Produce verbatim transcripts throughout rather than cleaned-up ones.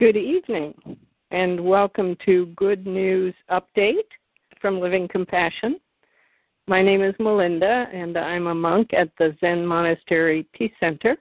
Good evening, and welcome to Good News Update from Living Compassion. My name is Melinda, and I'm a monk at the Zen Monastery Peace Center.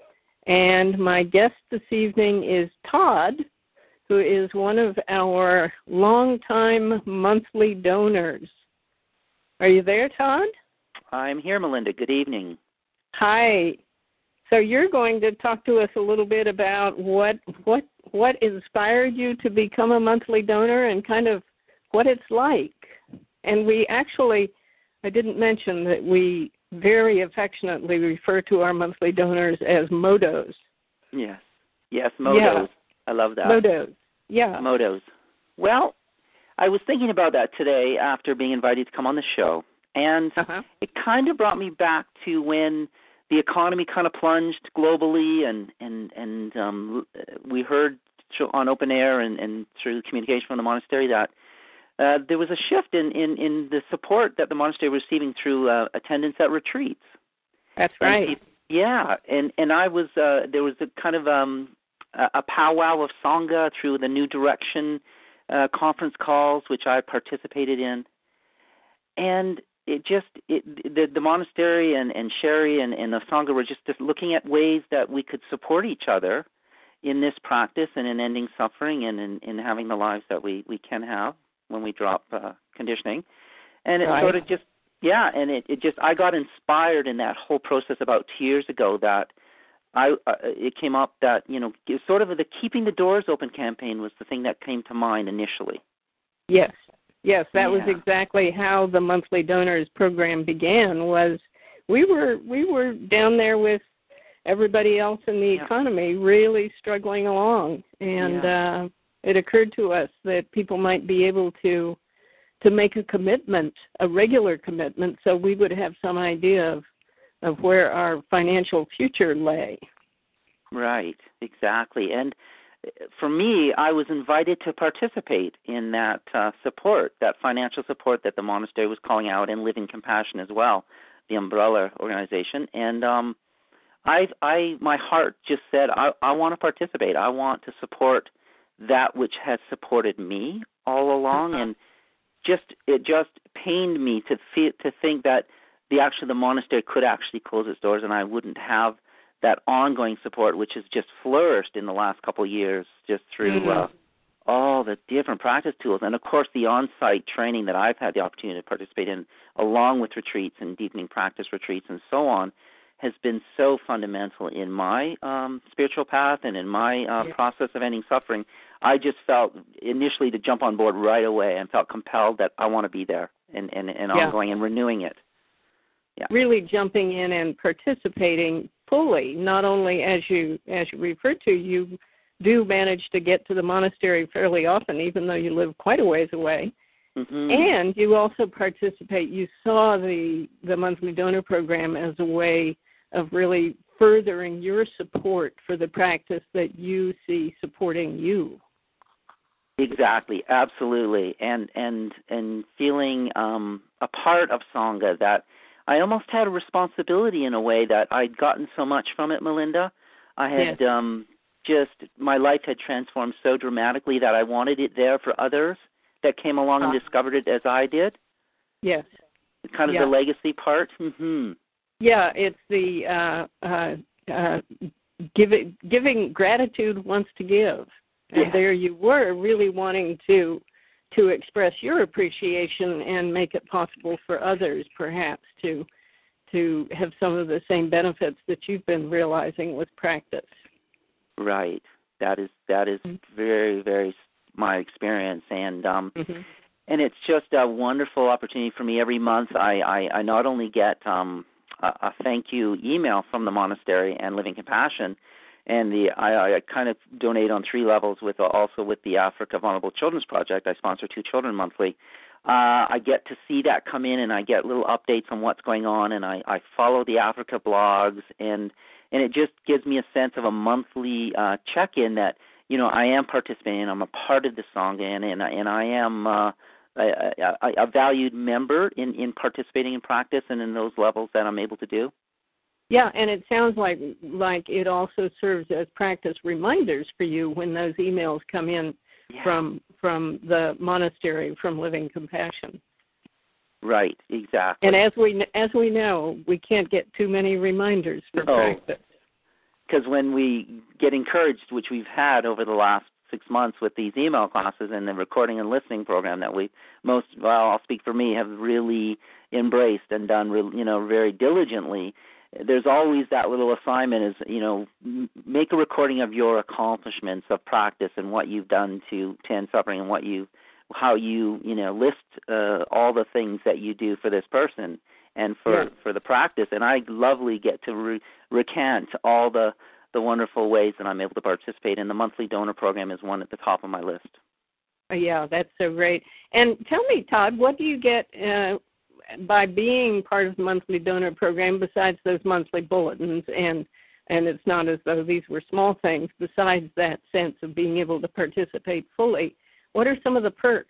And my guest this evening is Todd, who is one of our longtime monthly donors. Are you there, Todd? I'm here, Melinda. Good evening. Hi. So you're going to talk to us a little bit about what what what inspired you to become a monthly donor and kind of what it's like. And we actually, I didn't mention that we very affectionately refer to our monthly donors as MODOs. Yes. Yes, MODOs. Yeah. I love that. MODOs. Yeah. MODOs. Well, I was thinking about that today after being invited to come on the show. And uh-huh. It kind of brought me back to when the economy kind of plunged globally, and and and um, we heard on open air and, and through communication from the monastery that uh, there was a shift in, in, in the support that the monastery was receiving through uh, attendance at retreats. That's right. And, yeah, and and I was uh, there was a kind of um, a, a powwow of Sangha through the New Direction uh, conference calls, which I participated in, and it just, it, the, the monastery and, and Sherry and, and the Sangha were just, just looking at ways that we could support each other in this practice and in ending suffering and in, in having the lives that we, we can have when we drop uh, conditioning. And it right. sort of just, yeah, and it, it just, I got inspired in that whole process about two years ago that I, uh, it came up that, you know, sort of the Keeping the Doors Open campaign was the thing that came to mind initially. Yes. Yes, that yeah. was exactly how the monthly donors program began. Was we were we were down there with everybody else in the yeah. economy, really struggling along, and yeah. uh, it occurred to us that people might be able to to make a commitment, a regular commitment, so we would have some idea of of where our financial future lay. Right, exactly, and for me, I was invited to participate in that uh, support, that financial support that the monastery was calling out, and Living Compassion as well, the umbrella organization. And um, I, I, my heart just said, I, I want to participate. I want to support that which has supported me all along. And just it just pained me to feel, to think that the actually the monastery could actually close its doors, and I wouldn't have that ongoing support, which has just flourished in the last couple of years, just through mm-hmm. uh, all the different practice tools. And, of course, the on-site training that I've had the opportunity to participate in, along with retreats and deepening practice retreats and so on, has been so fundamental in my um, spiritual path and in my uh, yeah. process of ending suffering. I just felt initially to jump on board right away and felt compelled that I want to be there and, and, and yeah. ongoing and renewing it. Yeah. Really jumping in and participating fully, not only as you as you referred to, you do manage to get to the monastery fairly often, even though you live quite a ways away. Mm-hmm. And you also participate, you saw the, the monthly donor program as a way of really furthering your support for the practice that you see supporting you. Exactly, absolutely. And and and feeling um, a part of Sangha, that I almost had a responsibility in a way that I'd gotten so much from it, Melinda. I had yes. um, just, my life had transformed so dramatically that I wanted it there for others that came along uh, and discovered it as I did. Yes. Kind of yeah. the legacy part. Mm-hmm. Yeah, it's the uh, uh, uh, giving, giving gratitude wants to give. And yes. there you were really wanting to to express your appreciation and make it possible for others, perhaps, to to have some of the same benefits that you've been realizing with practice. Right. That is that is mm-hmm. very, very my experience, and um, mm-hmm. and it's just a wonderful opportunity for me. Every month, I I, I not only get um, a, a thank you email from the monastery and Living Compassion. And the I, I kind of donate on three levels with also with the Africa Vulnerable Children's Project. I sponsor two children monthly. Uh, I get to see that come in, and I get little updates on what's going on, and I, I follow the Africa blogs, and and it just gives me a sense of a monthly uh, check-in that, you know, I am participating, I'm a part of the Sangha, and and, and I am uh, a, a, a valued member in, in participating in practice and in those levels that I'm able to do. Yeah, and it sounds like like it also serves as practice reminders for you when those emails come in yeah. from from the monastery, from Living Compassion. Right, exactly. And as we as we know, we can't get too many reminders for no. practice. Because when we get encouraged, which we've had over the last six months with these email classes and the recording and listening program that we most, well, I'll speak for me, have really embraced and done, you know, very diligently. There's always that little assignment is, you know, make a recording of your accomplishments of practice and what you've done to, to end suffering and what you, how you, you know, list uh, all the things that you do for this person and for, yeah. for the practice. And I lovely get to re- recant all the, the wonderful ways that I'm able to participate. And the monthly donor program is one at the top of my list. Yeah, that's so great. And tell me, Todd, what do you get uh, by being part of the monthly donor program besides those monthly bulletins? And and it's not as though these were small things. Besides that sense of being able to participate fully, what are some of the perks?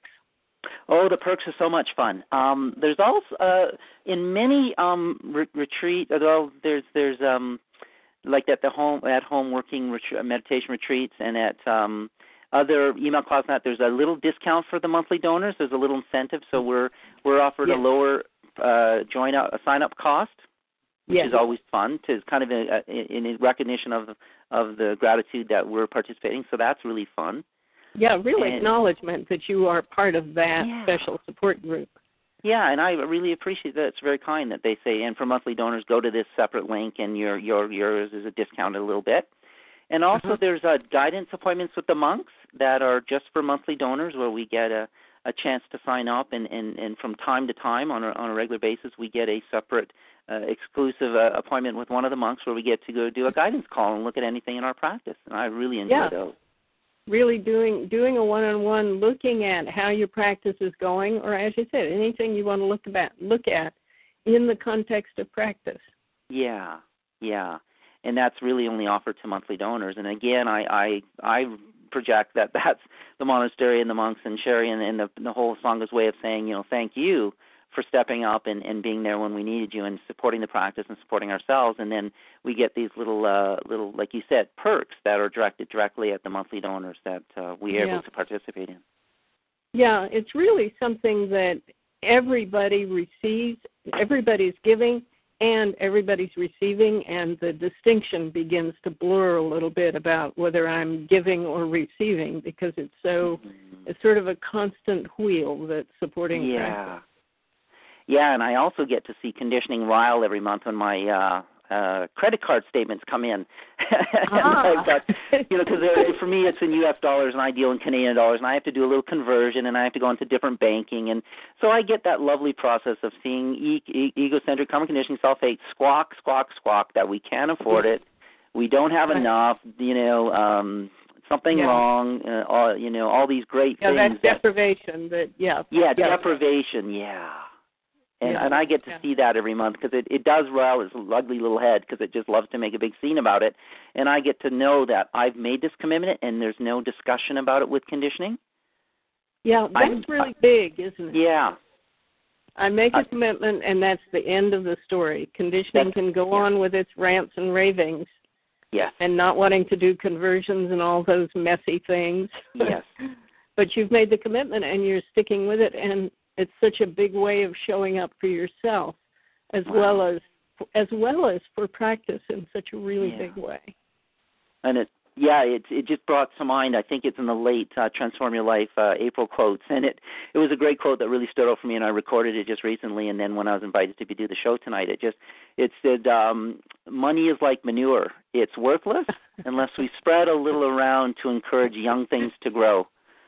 Oh, the perks are so much fun. Um, there's also uh, in many um, re- retreat. Although there's there's um, like at the home at home working ret- meditation retreats and at um, other email classes, there's a little discount for the monthly donors. There's a little incentive, so we're we're offered yes. a lower uh, join up a sign up cost, which yes. is always fun. To kind of a, a, in recognition of of the gratitude that we're participating. So that's really fun. Yeah, real and, acknowledgement that you are part of that yeah. special support group. Yeah, and I really appreciate that. It's very kind that they say, and for monthly donors, go to this separate link, and your your yours is a discounted a little bit. And also, uh-huh. there's uh, guidance appointments with the monks that are just for monthly donors, where we get a, a chance to sign up, and, and, and from time to time, on a, on a regular basis, we get a separate uh, exclusive uh, appointment with one of the monks, where we get to go do a guidance call and look at anything in our practice. And I really enjoy yeah. those. Really doing doing a one-on-one, looking at how your practice is going, or as you said, anything you want to look about, look at in the context of practice. Yeah, yeah, and that's really only offered to monthly donors. And again, I I, I project that that's the monastery and the monks and Sherry and, and the, the whole Sangha's way of saying, you know, thank you for stepping up and, and being there when we needed you and supporting the practice and supporting ourselves. And then we get these little, uh, little, like you said, perks that are directed directly at the monthly donors that uh, we are yeah. able to participate in. Yeah, it's really something that everybody receives, everybody's giving, and everybody's receiving, and the distinction begins to blur a little bit about whether I'm giving or receiving, because it's so, mm-hmm. it's sort of a constant wheel that's supporting yeah. practice. Yeah, and I also get to see Conditioning Ryle every month when my uh, uh, credit card statements come in. Ah. I've got, you know, because for me it's in U S dollars and I deal in Canadian dollars, and I have to do a little conversion, and I have to go into different banking, and so I get that lovely process of seeing e- e- egocentric, common conditioning, self-hate, squawk, squawk, squawk, that we can't afford it, we don't have right. enough, you know. Um, Something yeah. wrong, uh, all, you know, all these great yeah, things. Yeah, that's that, deprivation. But yeah, yeah, yeah, deprivation. Yeah. And, yeah. and I get to yeah. see that every month, because it, it does rile its ugly little head, because it just loves to make a big scene about it. And I get to know that I've made this commitment and there's no discussion about it with conditioning. Yeah, that's I'm, really big, isn't it? Yeah. I make a commitment, and that's the end of the story. Conditioning can go yeah. on with its rants and ravings. Yes. And not wanting to do conversions and all those messy things. Yes. But you've made the commitment and you're sticking with it, and it's such a big way of showing up for yourself, as wow. well as as well as for practice in such a really yeah. big way. And it yeah, it it just brought to mind, I think it's in the late uh, Transform Your Life uh, April quotes, and it, it was a great quote that really stood out for me, and I recorded it just recently, and then when I was invited to do the show tonight, it just, it said, um, money is like manure. It's worthless unless we spread a little around to encourage young things to grow.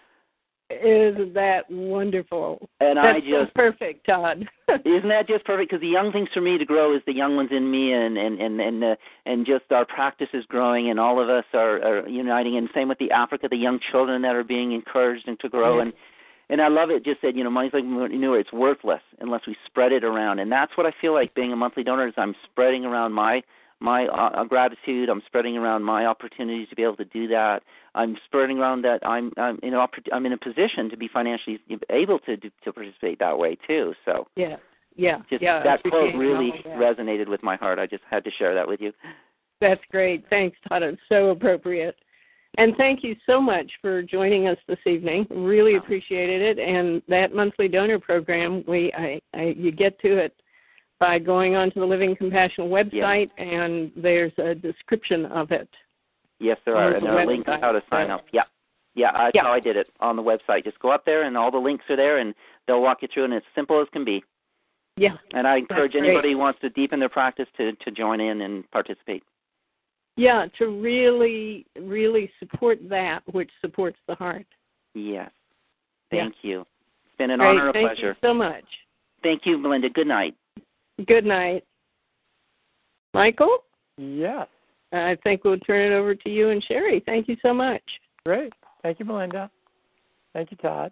Isn't that wonderful? And That's I just so perfect, Todd. Isn't that just perfect? Because the young things for me to grow is the young ones in me, and and and and, uh, and just our practice is growing, and all of us are, are uniting. And same with the Africa, the young children that are being encouraged and to grow. Yeah. And and I love it. Just said, you know, money's like manure. It's worthless unless we spread it around. And that's what I feel like being a monthly donor is. I'm spreading around my my uh, gratitude. I'm spreading around my opportunities to be able to do that. I'm spreading around that I'm I'm in I'm in a position to be financially able to do, to participate that way too. So yeah, Yeah, just yeah. that quote appreciate really all that. resonated with my heart. I just had to share that with you. That's great. Thanks, Todd. It's so appropriate. And thank you so much for joining us this evening. Really Wow. appreciated it. And that monthly donor program, we I, I you get to it by going onto the Living Compassion website, Yes. and there's a description of it. Yes, there are, and there are links how to sign up. Yeah, yeah, that's yeah. how I did it on the website. Just go up there, and all the links are there, and they'll walk you through, and it's simple as can be. Yeah. And I encourage That's anybody great. who wants to deepen their practice to, to join in and participate. Yeah, to really, really support that which supports the heart. Yes. Thank yeah. you. It's been an Great. honor and a Thank pleasure. you so much. Thank you, Melinda. Good night. Good night. Michael? Yes. I think we'll turn it over to you and Sherry. Thank you so much. Great. Thank you, Melinda. Thank you, Todd.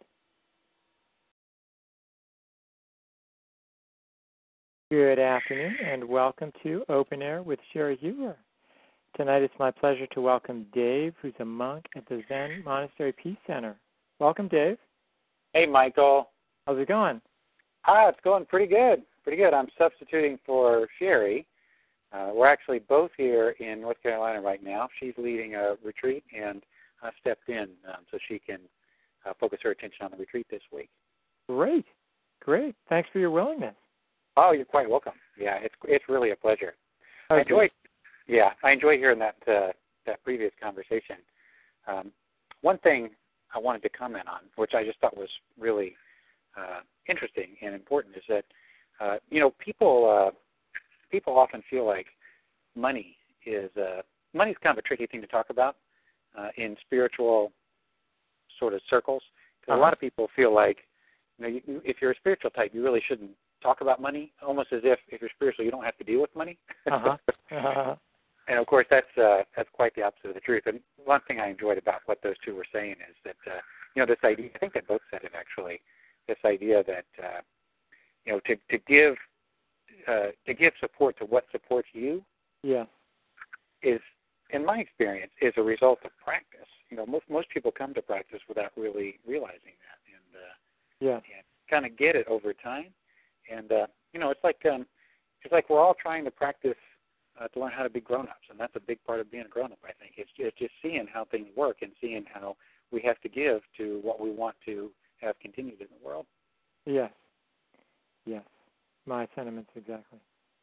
Good afternoon, and welcome to Open Air with Sherry Huber. Tonight it's my pleasure to welcome Dave, who's a monk at the Zen Monastery Peace Center. Welcome, Dave. Hey, Michael. How's it going? Ah, it's going pretty good. Pretty good. I'm substituting for Sherry. Uh, we're actually both here in North Carolina right now. She's leading a retreat, and I stepped in um, so she can uh, focus her attention on the retreat this week. Great. Great. Thanks for your willingness. Oh, you're quite welcome. Yeah, it's it's really a pleasure. Okay. I enjoy, yeah, I enjoy hearing that uh, that previous conversation. Um, one thing I wanted to comment on, which I just thought was really uh, interesting and important, is that uh, you know people uh, people often feel like money is uh, money's kind of a tricky thing to talk about uh, in spiritual sort of circles. Because uh-huh. a lot of people feel like you know you, if you're a spiritual type, you really shouldn't talk about money, almost as if if you're spiritual, you don't have to deal with money. uh-huh. Uh-huh. And of course, that's uh, that's quite the opposite of the truth. And one thing I enjoyed about what those two were saying is that uh, you know this idea. I think they both said it actually. This idea that uh, you know to to give uh, to give support to what supports you. Yeah. Is, in my experience, is a result of practice. You know, most most people come to practice without really realizing that, and uh, yeah, and kind of get it over time. And uh, you know, it's like um, it's like we're all trying to practice uh, to learn how to be grown-ups, and that's a big part of being a grown-up. I think it's just, it's just seeing how things work and seeing how we have to give to what we want to have continued in the world. yes, yes. My sentiments exactly.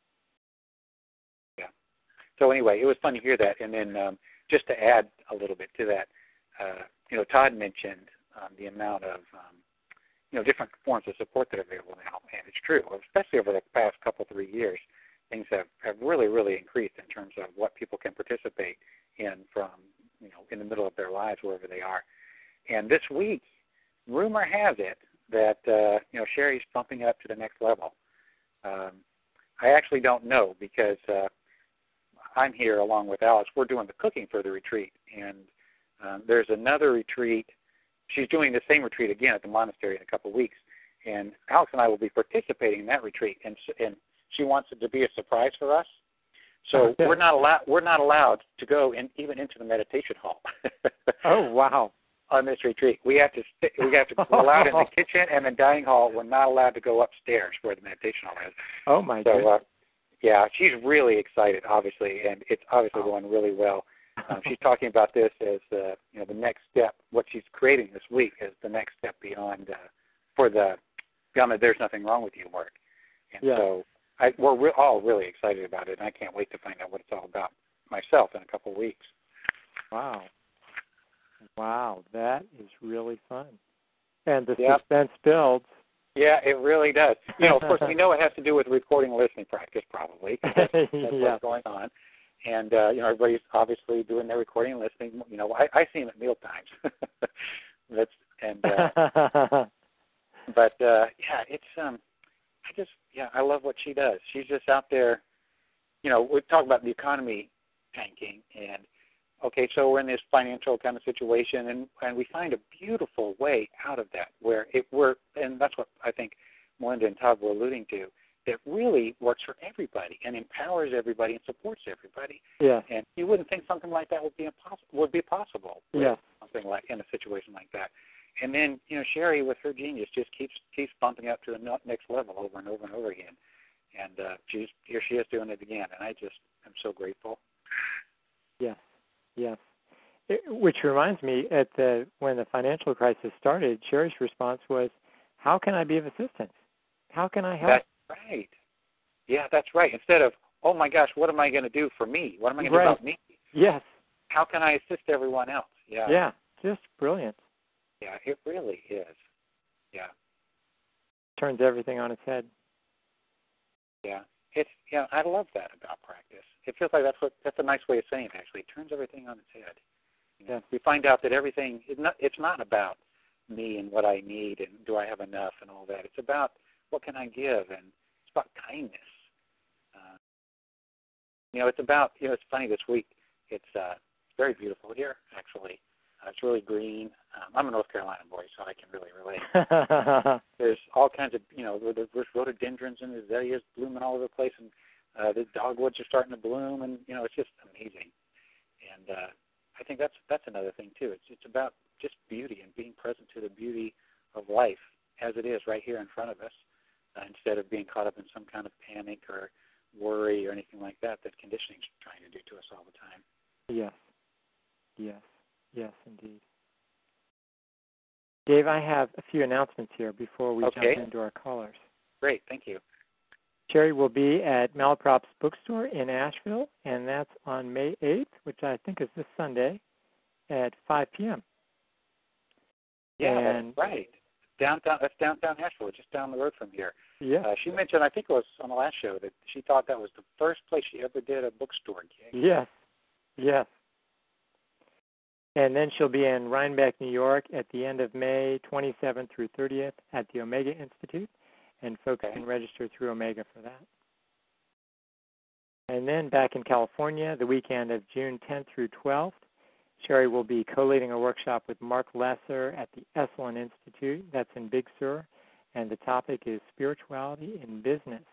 Yeah. So anyway, it was fun to hear that, and then um, just to add a little bit to that, uh, you know, Todd mentioned um, the amount of um, you know, different forms of support that are available now. And it's true, especially over the past couple, three years, things have, have really, really increased in terms of what people can participate in from, you know, in the middle of their lives, wherever they are. And this week, rumor has it that, uh, you know, Sherry's bumping it up to the next level. Um, I actually don't know because uh, I'm here along with Alice. We're doing the cooking for the retreat. And um, there's another retreat. She's doing the same retreat again at the monastery in a couple of weeks, and Alex and I will be participating in that retreat, and and she wants it to be a surprise for us. So okay. we're not allowed we're not allowed to go in, even into the meditation hall. Oh wow! On this retreat, we have to st- we have to we're allowed in the kitchen and the dining hall. We're not allowed to go upstairs where the meditation hall is. Oh my so, goodness! Uh, yeah, she's really excited, obviously, and it's obviously oh. going really well. Um, she's talking about this as uh, you know the next step. What she's creating this week is the next step beyond uh, for the beyond the "There's Nothing Wrong with You" work. And yeah. so I, we're re- all really excited about it, and I can't wait to find out what it's all about myself in a couple of weeks. Wow, wow, that is really fun, and the yep. suspense builds. Yeah, it really does. You know, of course, we know it has to do with recording listening practice, probably. That's, that's yeah. what's going on. And, uh, you know, everybody's obviously doing their recording and listening. You know, I, I see them at meal times. That's, and, uh, but, uh, yeah, it's, um, I just, yeah, I love what she does. She's just out there, you know, we talk about the economy tanking and, okay, so we're in this financial kind of situation and, and we find a beautiful way out of that where it we're, and that's what I think Melinda and Todd were alluding to, that really works for everybody and empowers everybody and supports everybody. Yeah. And you wouldn't think something like that would be impossible. Would be possible. Yeah. Something like in a situation like that, and then you know Sherry with her genius just keeps keeps bumping up to the next level over and over and over again, and uh, she's here she is doing it again, and I just am so grateful. Yes, yes. It, which reminds me, at the when the financial crisis started, Sherry's response was, "How can I be of assistance? How can I help?" That's right. Yeah, that's right. Instead of, "Oh my gosh, what am I going to do for me? What am I going to right. do about me?" Yes. How can I assist everyone else? Yeah. Yeah, just brilliant. Yeah, it really is. Yeah. Turns everything on its head. Yeah. It's yeah, I love that about practice. It feels like that's what that's a nice way of saying it, actually. It turns everything on its head. You know, yeah. We find out that everything is not it's not about me and what I need and do I have enough and all that. It's about what can I give, and it's about kindness. Uh, you know, it's about you know, it's funny this week. It's uh, very beautiful here, actually. Uh, it's really green. Um, I'm a North Carolina boy, so I can really relate. There's all kinds of, you know, there's rhododendrons and azaleas blooming all over the place, and uh, the dogwoods are starting to bloom, and, you know, it's just amazing. And uh, I think that's that's another thing, too. It's, it's about just beauty and being present to the beauty of life as it is right here in front of us, uh, instead of being caught up in some kind of panic or worry or anything like that that conditioning's trying to do to us all the time. Yes, yes, yes, indeed. Dave, I have a few announcements here before we okay. jump into our callers. Great, thank you. Sherry will be at Malaprop's Bookstore in Asheville, and that's on May eighth, which I think is this Sunday, at five p.m. Yeah, and, that's right. Downtown, that's downtown Asheville, just down the road from here. Yeah. Uh, she mentioned, I think it was on the last show, that she thought that was the first place she ever did a bookstore gig. Yes, yes. And then she'll be in Rhinebeck, New York at the end of May twenty-seventh through thirtieth at the Omega Institute, and folks okay. can register through Omega for that. And then back in California, the weekend of June tenth through twelfth, Sherry will be co-leading a workshop with Mark Lesser at the Esalen Institute. That's in Big Sur, and the topic is Spirituality in Business.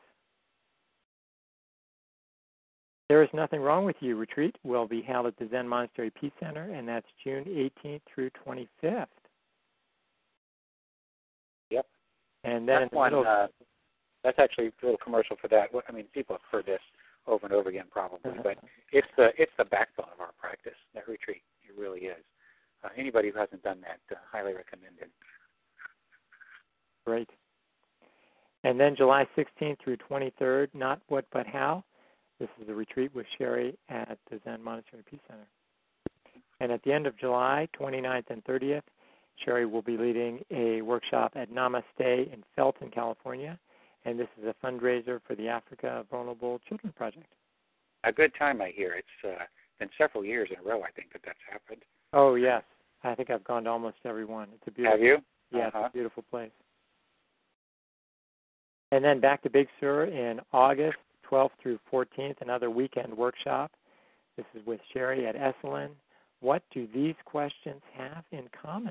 There is Nothing Wrong with You retreat will be held at the Zen Monastery Peace Center, and that's June eighteenth through twenty-fifth. Yep. And then that's in the one. middle, Uh, that's actually a little commercial for that. I mean, people have heard this over and over again, probably, uh-huh. but it's the it's the backbone of our practice. That retreat, it really is. Uh, anybody who hasn't done that, uh, highly recommended. Great. And then July sixteenth through twenty-third, Not What But How. This is a retreat with Sherry at the Zen Monastery Peace Center. And at the end of July, twenty-ninth and thirtieth, Sherry will be leading a workshop at Namaste in Felton, California. And this is a fundraiser for the Africa Vulnerable Children Project. A good time, I hear. It's uh, been several years in a row, I think, that that's happened. Oh, yes. I think I've gone to almost every one. It's a beautiful, Have you? Yeah, uh-huh. It's a beautiful place. And then back to Big Sur in August twelfth through fourteenth, another weekend workshop. This is with Sherry at Esalen. What do these questions have in common?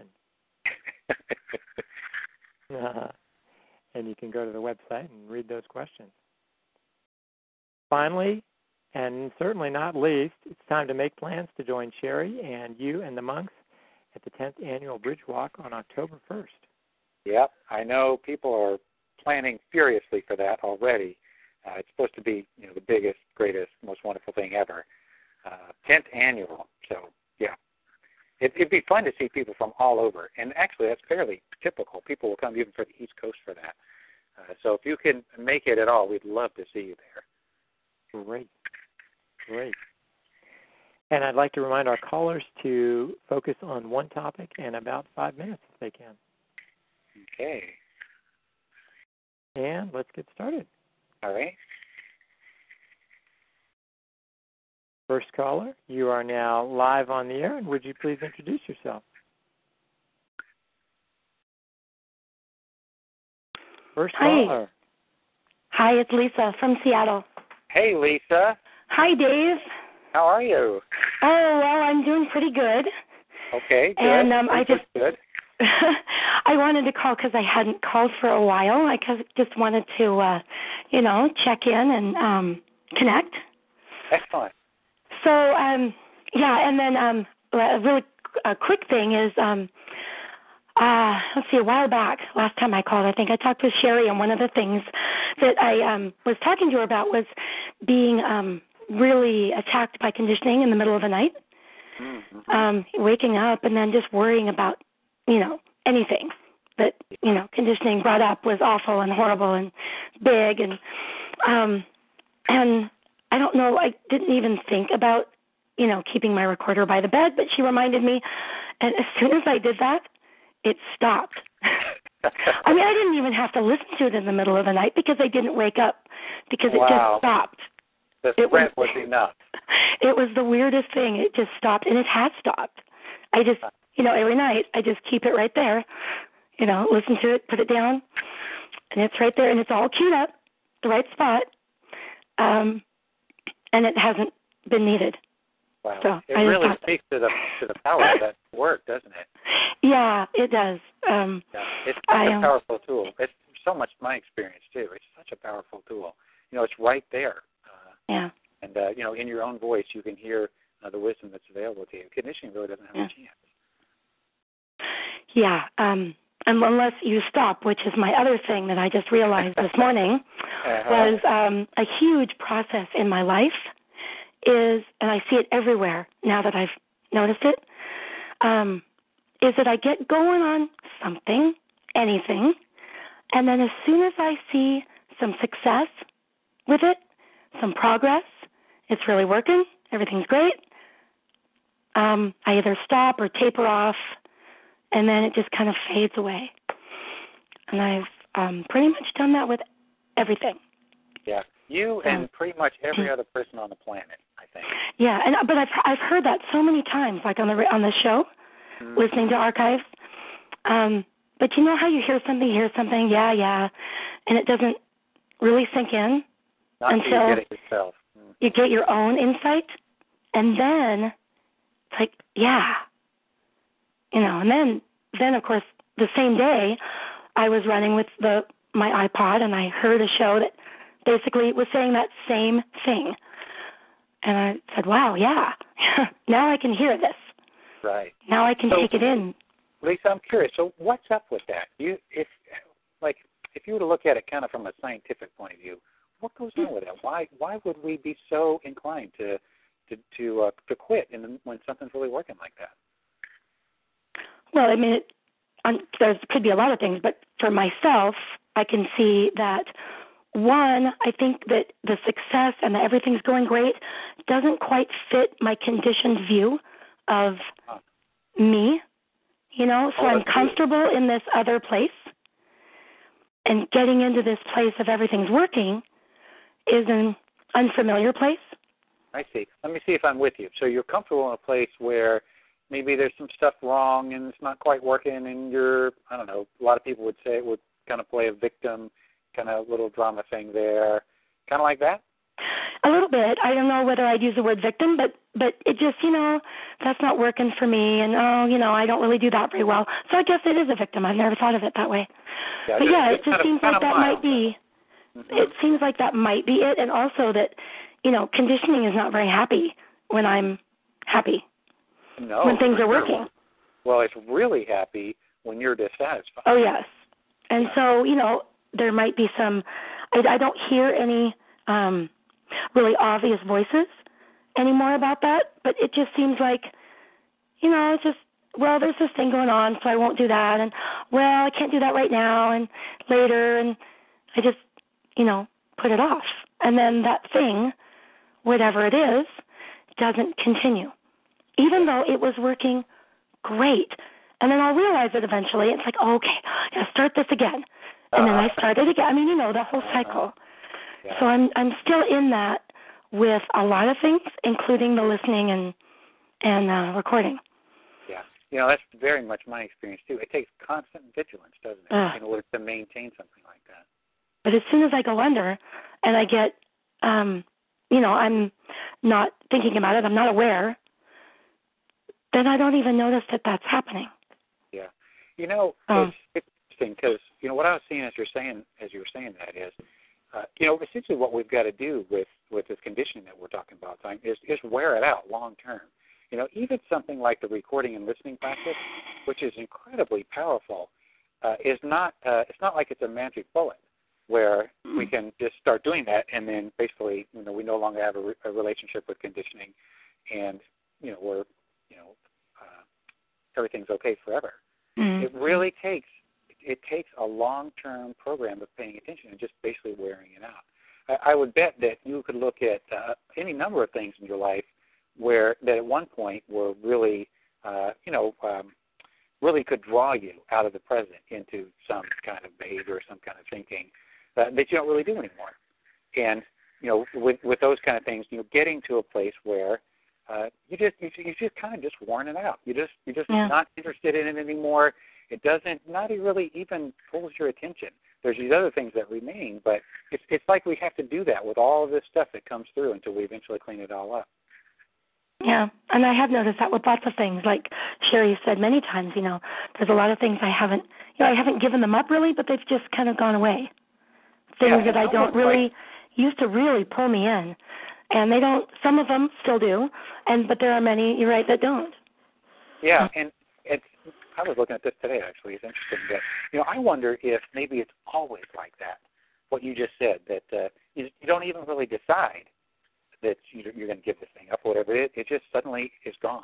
uh, and you can go to the website and read those questions. Finally, and certainly not least, it's time to make plans to join Sherry and you and the monks at the tenth Annual Bridge Walk on October first. Yep, I know people are planning furiously for that already. Uh, it's supposed to be, you know, the biggest, greatest, most wonderful thing ever. Uh, tenth annual, so yeah. It, it'd be fun to see people from all over, and actually that's fairly typical. People will come even from the East Coast for that. Uh, so if you can make it at all, we'd love to see you there. Great, great. And I'd like to remind our callers to focus on one topic in about five minutes if they can. Okay. And let's get started. All right. First caller, you are now live on the air, and would you please introduce yourself? First Hi. caller. Hi, it's Lisa from Seattle. Hey, Lisa. Hi, Dave. How are you? Oh, well, I'm doing pretty good. Okay, good. And um, I just good. I wanted to call because I hadn't called for a while. I just wanted to, uh, you know, check in and um, connect. Excellent. So, um, yeah, and then um, a really a quick thing is um, uh, let's see, a while back, last time I called, I think I talked with Sherry, and one of the things that I um, was talking to her about was being um, really attacked by conditioning in the middle of the night, mm-hmm. um, waking up and then just worrying about, you know, anything that, you know, conditioning brought up was awful and horrible and big. And, um, and I don't know, I didn't even think about, you know, keeping my recorder by the bed, but she reminded me, and as soon as I did that, it stopped. I mean, I didn't even have to listen to it in the middle of the night because I didn't wake up, because it wow. just stopped. The threat was, was enough. It was the weirdest thing. It just stopped, and it has stopped. I just, you know, every night I just keep it right there, you know, listen to it, put it down, and it's right there, and it's all queued up, the right spot, um, and it hasn't been needed. Wow. So it I really thought, speaks to the to the power of that work, doesn't it? Yeah, it does. Um, yeah, it's such I, a um, powerful tool. It's so much my experience, too. It's such a powerful tool. You know, it's right there. Uh, yeah. And, uh, you know, in your own voice, you can hear uh, the wisdom that's available to you. Conditioning really doesn't have yeah. a chance. Yeah, um, and unless you stop, which is my other thing that I just realized this morning, uh-huh. was um, a huge process in my life is, and I see it everywhere now that I've noticed it, um, is that I get going on something, anything, and then as soon as I see some success with it, some progress, it's really working, everything's great, um, I either stop or taper off, and then it just kind of fades away. And I've um, pretty much done that with everything. Yeah, you and um, pretty much every other person on the planet, I think. Yeah, and but I've I've heard that so many times, like on the on the show, mm-hmm. listening to archives. Um, but you know how you hear something, you hear something, yeah, yeah, and it doesn't really sink in Not until you get it yourself. Mm-hmm. You get your own insight, and then it's like, yeah. You know, and then, then of course, the same day, I was running with the my iPod, and I heard a show that basically was saying that same thing. And I said, wow, yeah, now I can hear this. Right. Now I can so, take it in. Lisa, I'm curious. So what's up with that? You, if, like, if you were to look at it kind of from a scientific point of view, what goes on with that? Why, why would we be so inclined to, to, to, uh, to quit in the, when something's really working like that? Well, I mean, it, um, there could be a lot of things, but for myself, I can see that, one, I think that the success and the everything's going great doesn't quite fit my conditioned view of huh. me, you know, so oh, I'm comfortable good. in this other place, and getting into this place of everything's working is an unfamiliar place. I see. Let me see if I'm with you. So you're comfortable in a place where maybe there's some stuff wrong and it's not quite working, and you're, I don't know, a lot of people would say it would kind of play a victim kind of little drama thing there, kind of like that? A little bit. I don't know whether I'd use the word victim, but, but it just, you know, that's not working for me, and, oh, you know, I don't really do that very well. So I guess it is a victim. I've never thought of it that way. Yeah, but, yeah, it just kind of, seems like that mild. might be, mm-hmm. it seems like that might be it, and also that, you know, conditioning is not very happy when I'm happy. No, when things are sure. working. Well, it's really happy when you're dissatisfied. Oh, yes. And yeah. so, you know, there might be some, I, I don't hear any um, really obvious voices anymore about that, but it just seems like, you know, it's just, well, there's this thing going on, so I won't do that, and, well, I can't do that right now, and later, and I just, you know, put it off. And then that thing, whatever it is, doesn't continue, even though it was working great. And then I'll realize it eventually. It's like, oh, okay, I gotta start this again. And then I start it again. I mean, you know, the whole cycle. Yeah. So I'm I'm still in that with a lot of things, including the listening and, and uh, recording. Yeah. You know, that's very much my experience, too. It takes constant vigilance, doesn't it, uh, in order to maintain something like that. But as soon as I go under and I get, um, you know, I'm not thinking about it, I'm not aware, then I don't even notice that that's happening. Yeah. You know, um, it's interesting because, you know, what I was seeing as you're saying, as you were saying that is, uh, you know, essentially what we've got to do with, with this conditioning that we're talking about is, is wear it out long term. You know, even something like the recording and listening practice, which is incredibly powerful, uh, is not. Uh, it's not like it's a magic bullet where we can just start doing that, and then basically, you know, we no longer have a, re- a relationship with conditioning, and you know, we're, you know, uh, everything's okay forever. Mm-hmm. It really takes it takes a long-term program of paying attention and just basically wearing it out. I, I would bet that you could look at uh, any number of things in your life where that at one point were really, uh, you know, um, really could draw you out of the present into some kind of behavior, some kind of thinking uh, that you don't really do anymore. And you know, with with those kind of things, you know, getting to a place where uh, you just you, you just kind of just worn it out. You just you're just yeah. not interested in it anymore. It doesn't not really even pulls your attention. There's these other things that remain, but it's it's like we have to do that with all of this stuff that comes through until we eventually clean it all up. Yeah, and I have noticed that with lots of things. Like Sherry said many times, you know, there's a lot of things I haven't, you know, I haven't given them up really, but they've just kind of gone away. Things yeah, that I don't really like, used to really pull me in, and they don't. Some of them still do, and but there are many. You're right, that don't. Yeah, and it's. I was looking at this today. Actually, it's interesting that you know I wonder if maybe it's always like that. What you just said, that uh, you, you don't even really decide that you're going to give this thing up, or whatever it is. It just suddenly is gone.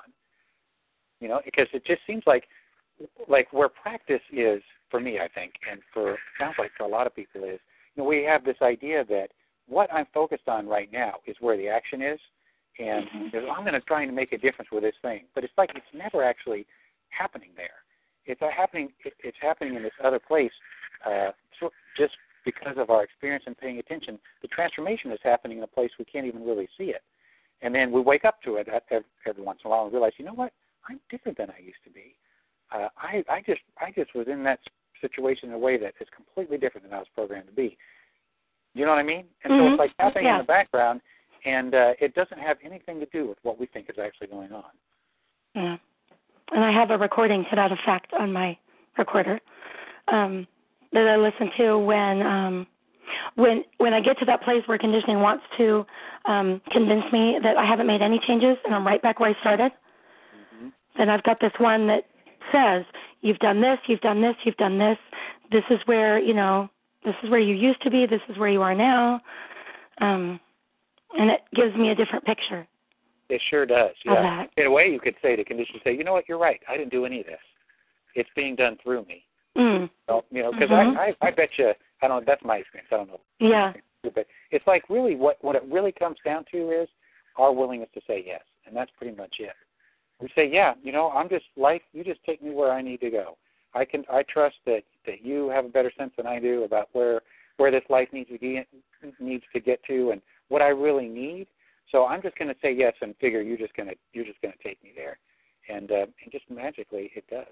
You know, because it just seems like, like where practice is for me, I think, and for sounds like for a lot of people is, you know, we have this idea that what I'm focused on right now is where the action is, and mm-hmm. I'm going to try and make a difference with this thing. But it's like it's never actually happening there. It's uh, happening. It, it's happening in this other place, uh, so just. Because of our experience in paying attention, the transformation is happening in a place we can't even really see it. And then we wake up to it every, every once in a while and realize, you know what, I'm different than I used to be. Uh, I, I just I just was in that situation in a way that is completely different than I was programmed to be. You know what I mean? And mm-hmm. so it's like happening yeah. in the background, and uh, it doesn't have anything to do with what we think is actually going on. Yeah. And I have a recording to that effect on my recorder. Um that I listen to when um, when when I get to that place where conditioning wants to um, convince me that I haven't made any changes and I'm right back where I started. Mm-hmm. Then I've got this one that says, you've done this, you've done this, you've done this. This is where, you know, this is where you used to be, this is where you are now. Um, and it gives me a different picture. It sure does, yeah. In a way, you could say to conditioning, say, you know what, you're right, I didn't do any of this. It's being done through me. Mm. So, you know, because mm-hmm. I, I, I bet you, I don't know, that's my experience, I don't know. Yeah. But it's like really what, what it really comes down to is our willingness to say yes, and that's pretty much it. We say, yeah, you know, I'm just, life, you just take me where I need to go. I can, I trust that, that you have a better sense than I do about where, where this life needs to get, needs to get to and what I really need. So I'm just going to say yes and figure you're just going to, you're just going to take me there. And, uh, and just magically it does.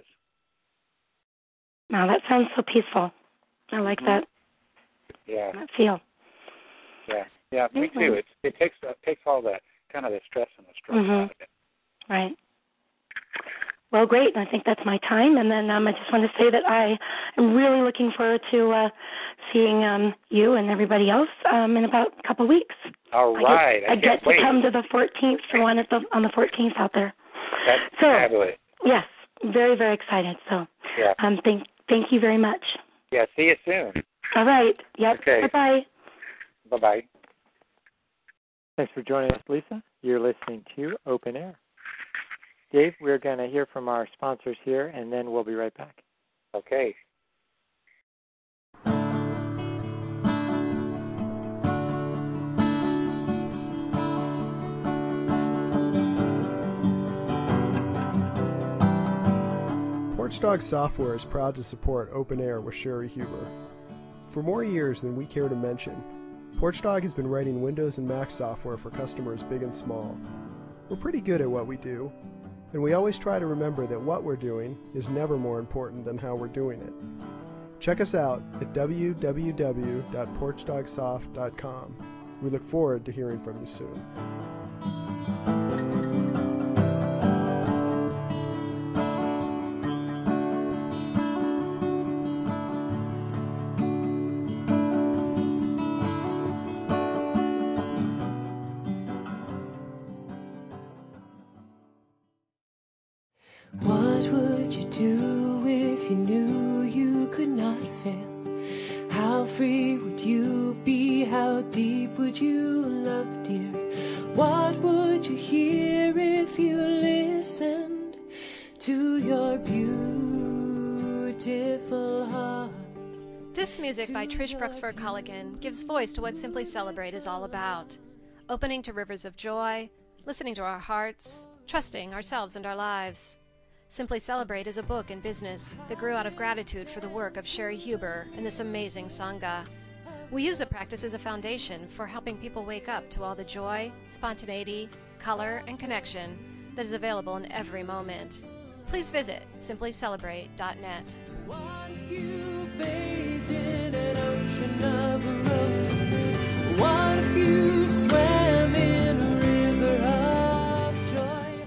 Wow, that sounds so peaceful. I like mm-hmm. that. Yeah. That feel. Yeah, yeah, me mm-hmm. too. It it takes uh, takes all that kind of the stress and the stress mm-hmm. out of it. Right. Well, great. I think that's my time. And then um, I just want to say that I am really looking forward to uh, seeing um, you and everybody else um, in about a couple of weeks. All right. I get, I, I get wait. to come to the fourteenth, the one at the on the fourteenth out there. That's so, fabulous. Yes, very very excited. So, yeah. Um, thank thank you very much. Yeah. See you soon. All right. Yep. Okay. Bye bye. Bye bye. Thanks for joining us, Lisa. You're listening to Open Air. Dave, we're going to hear from our sponsors here, and then we'll be right back. Okay. Porchdog Software is proud to support Open Air with Sherry Huber. For more years than we care to mention, Porchdog has been writing Windows and Mac software for customers big and small. We're pretty good at what we do, and we always try to remember that what we're doing is never more important than how we're doing it. Check us out at w w w dot porchdog soft dot com. We look forward to hearing from you soon. fail? How free would you be? How deep would you love, dear? What would you hear if you listened to your beautiful heart? This music by Trish Bruxford Culligan gives voice to what Simply Celebrate is all about. Opening to rivers of joy, listening to our hearts, trusting ourselves and our lives. Simply Celebrate is a book and business that grew out of gratitude for the work of Sherry Huber and this amazing Sangha. We use the practice as a foundation for helping people wake up to all the joy, spontaneity, color, and connection that is available in every moment. Please visit simply celebrate dot net. What if you bathed in an ocean of roses? What if you swam in a river of joy?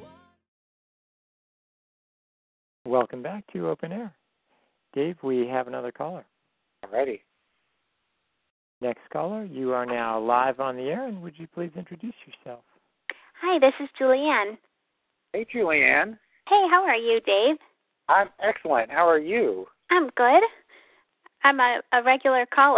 Welcome back to Open Air. Dave, we have another caller. Alrighty. Next caller, you are now live on the air, and would you please introduce yourself? Hi, this is Julianne. Hey, Julianne. Hey, how are you, Dave? I'm excellent. How are you? I'm good. I'm a, a regular caller.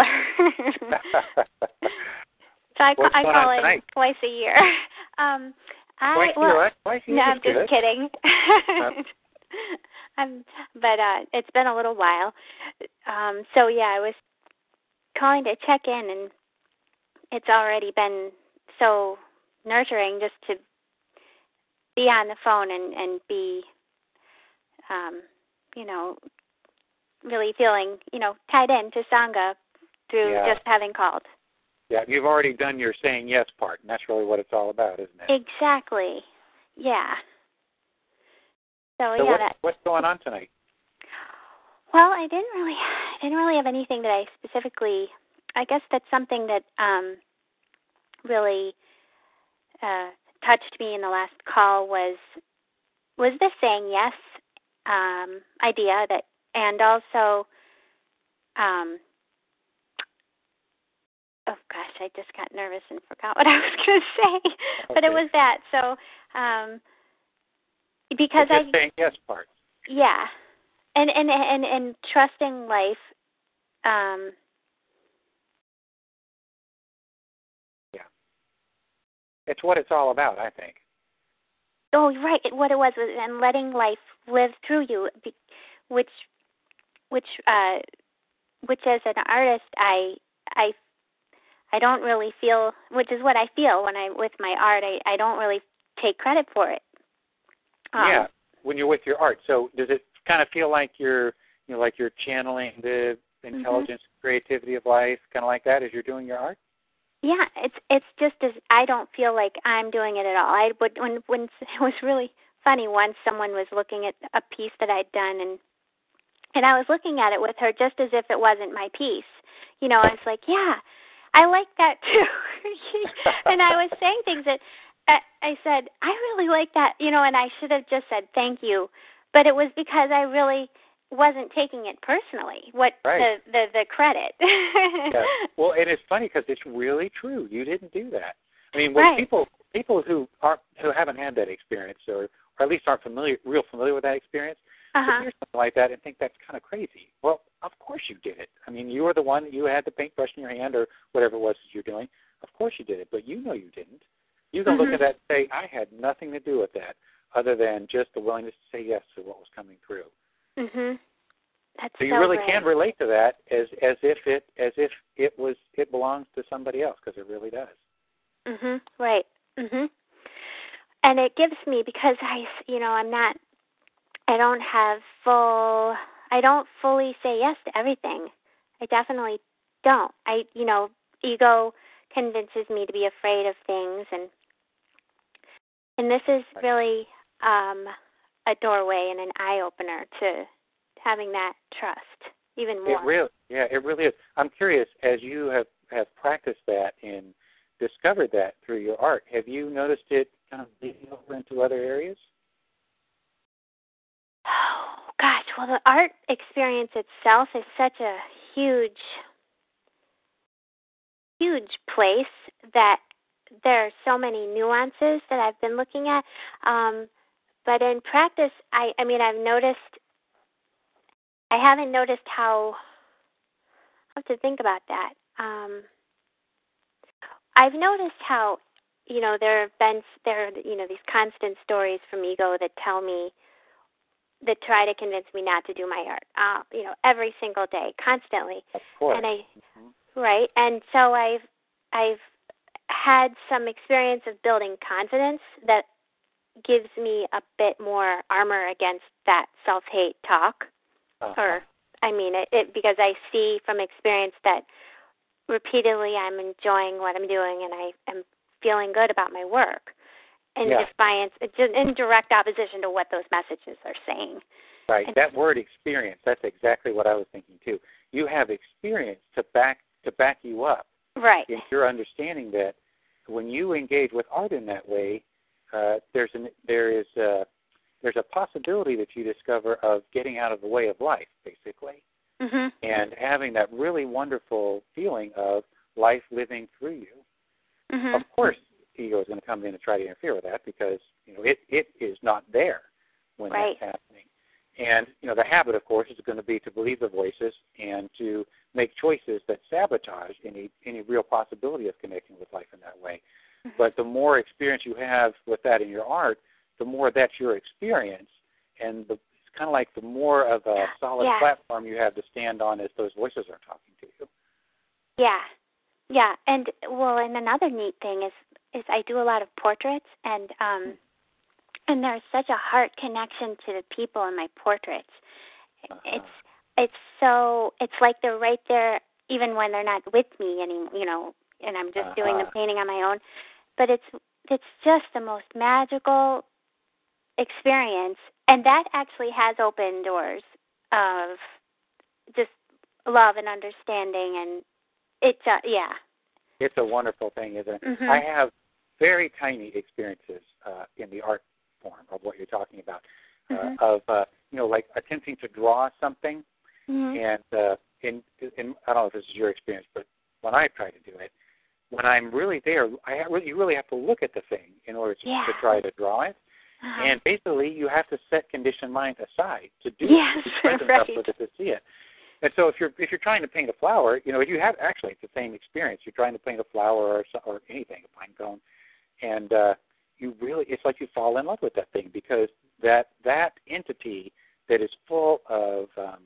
so I, What's I going call on in tonight? twice a year. Um, I, Twice a well, year? Twice a year no, is I'm just good. kidding. Uh, um, but uh, it's been a little while. Um, so, yeah, I was calling to check in, and it's already been so nurturing just to be on the phone and, and be, um, you know, really feeling, you know, tied in to Sangha through Yeah. just having called. Yeah, you've already done your saying yes part, and that's really what it's all about, isn't it? Exactly. Yeah. So, So yeah. what, That, what's going on tonight? well, I didn't really, I didn't really have anything that I specifically. I guess that's something that um, really uh, touched me in the last call was was the saying yes um, idea that, and also. Um, Oh, gosh, I just got nervous and forgot what I was going to say. Okay. But it was that. So, um, because the I, just saying yes part. yeah, and and and, and trusting life. Um, Yeah. It's what it's all about, I think. oh, right. It, what it was was, and letting life live through you, be, which, which, uh, which as an artist, I, I. I don't really feel, which is what I feel when I with my art. I, I don't really take credit for it. Um, Yeah, when you're with your art. So does it kind of feel like you're, you know, like you're channeling the intelligence, mm-hmm. creativity of life, kind of like that as you're doing your art? Yeah, it's it's just as I don't feel like I'm doing it at all. I would when when it was really funny once someone was looking at a piece that I'd done and and I was looking at it with her just as if it wasn't my piece. You know, I was like, yeah. I like that too. And I was saying things that I, I said, I really like that, you know, and I should have just said thank you. But it was because I really wasn't taking it personally, what right. the, the, the credit. Yeah. Well, and it's funny because it's really true. You didn't do that. I mean, when right. people people who aren't who haven't had that experience or, or at least aren't familiar, real familiar with that experience, uh-huh. hear something like that and think that's kind of crazy. Well, of course you did it. I mean, you were the one, you had the paintbrush in your hand or whatever it was that you're doing. Of course you did it, but you know you didn't. You can mm-hmm. look at that and say, I had nothing to do with that other than just the willingness to say yes to what was coming through. Mm-hmm. That's so you so really great. can relate to that as as if it as if it was it belongs to somebody else because it really does. Mhm. Right. Mhm. And it gives me because I, you know, I'm not. I don't have full. I don't fully say yes to everything. I definitely don't. I, you know, ego convinces me to be afraid of things, and and this is really um, a doorway and an eye opener to having that trust even more. It really, yeah, it really is. I'm curious, as you have, have practiced that and discovered that through your art, have you noticed it kind of bleeding over into other areas? Oh, gosh, well, the art experience itself is such a huge, huge place that there are so many nuances that I've been looking at. Um, but in practice, I, I mean, I've noticed I haven't noticed how. I have to think about that. Um, I've noticed how, you know, there have been there, you know, these constant stories from ego that tell me, that try to convince me not to do my art. Uh, you know, every single day, constantly. Of course. And I, mm-hmm. right, and so I've I've had some experience of building confidence that gives me a bit more armor against that self-hate talk. Uh-huh. Or, I mean, it, it because I see from experience that repeatedly I'm enjoying what I'm doing and I am feeling good about my work in yeah. defiance, in direct opposition to what those messages are saying. Right. And that word experience, that's exactly what I was thinking too. You have experience to back to back you up. Right. In your understanding that when you engage with art in that way, uh, there's an there is a, there's a possibility that you discover of getting out of the way of life, basically, mm-hmm. and having that really wonderful feeling of life living through you. Mm-hmm. Of course, ego is going to come in and try to interfere with that because you know it, it is not there when right. that's happening. And you know the habit, of course, is going to be to believe the voices and to make choices that sabotage any any real possibility of connecting with life in that way. Mm-hmm. But the more experience you have with that in your art, the more that's your experience, and the, it's kind of like the more of a solid yeah. platform you have to stand on as those voices are talking to you. Yeah, yeah, and well, and another neat thing is is I do a lot of portraits, and um, and there's such a heart connection to the people in my portraits. Uh-huh. It's it's so it's like they're right there, even when they're not with me anymore, you know, and I'm just uh-huh. doing the painting on my own. But it's it's just the most magical experience, and that actually has opened doors of just love and understanding, and it's uh, yeah. It's a wonderful thing, isn't it? Mm-hmm. I have very tiny experiences uh, in the art form of what you're talking about, uh, mm-hmm. of uh, you know, like attempting to draw something, mm-hmm. and uh, in, in I don't know if this is your experience, but when I try to do it, when I'm really there, I have, you really have to look at the thing in order to, yeah. to try to draw it. Uh-huh. And basically, you have to set conditioned mind aside to do yes, it, to be present right. enough with it to see it. And so, if you're if you're trying to paint a flower, you know, you have actually it's the same experience. You're trying to paint a flower or or anything, a pine cone, and uh, you really it's like you fall in love with that thing because that that entity that is full of um,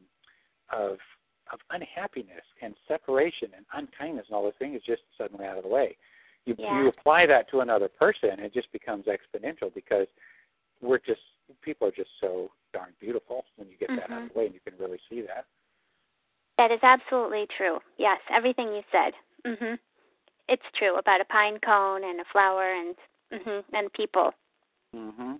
of of unhappiness and separation and unkindness and all those things is just suddenly out of the way. You yeah. you apply that to another person, and it just becomes exponential because we're just people are just so darn beautiful when you get mm-hmm. that out of the way, and you can really see that. That is absolutely true. Yes, everything you said. Mhm. It's true about a pine cone and a flower and mhm and people. Mhm.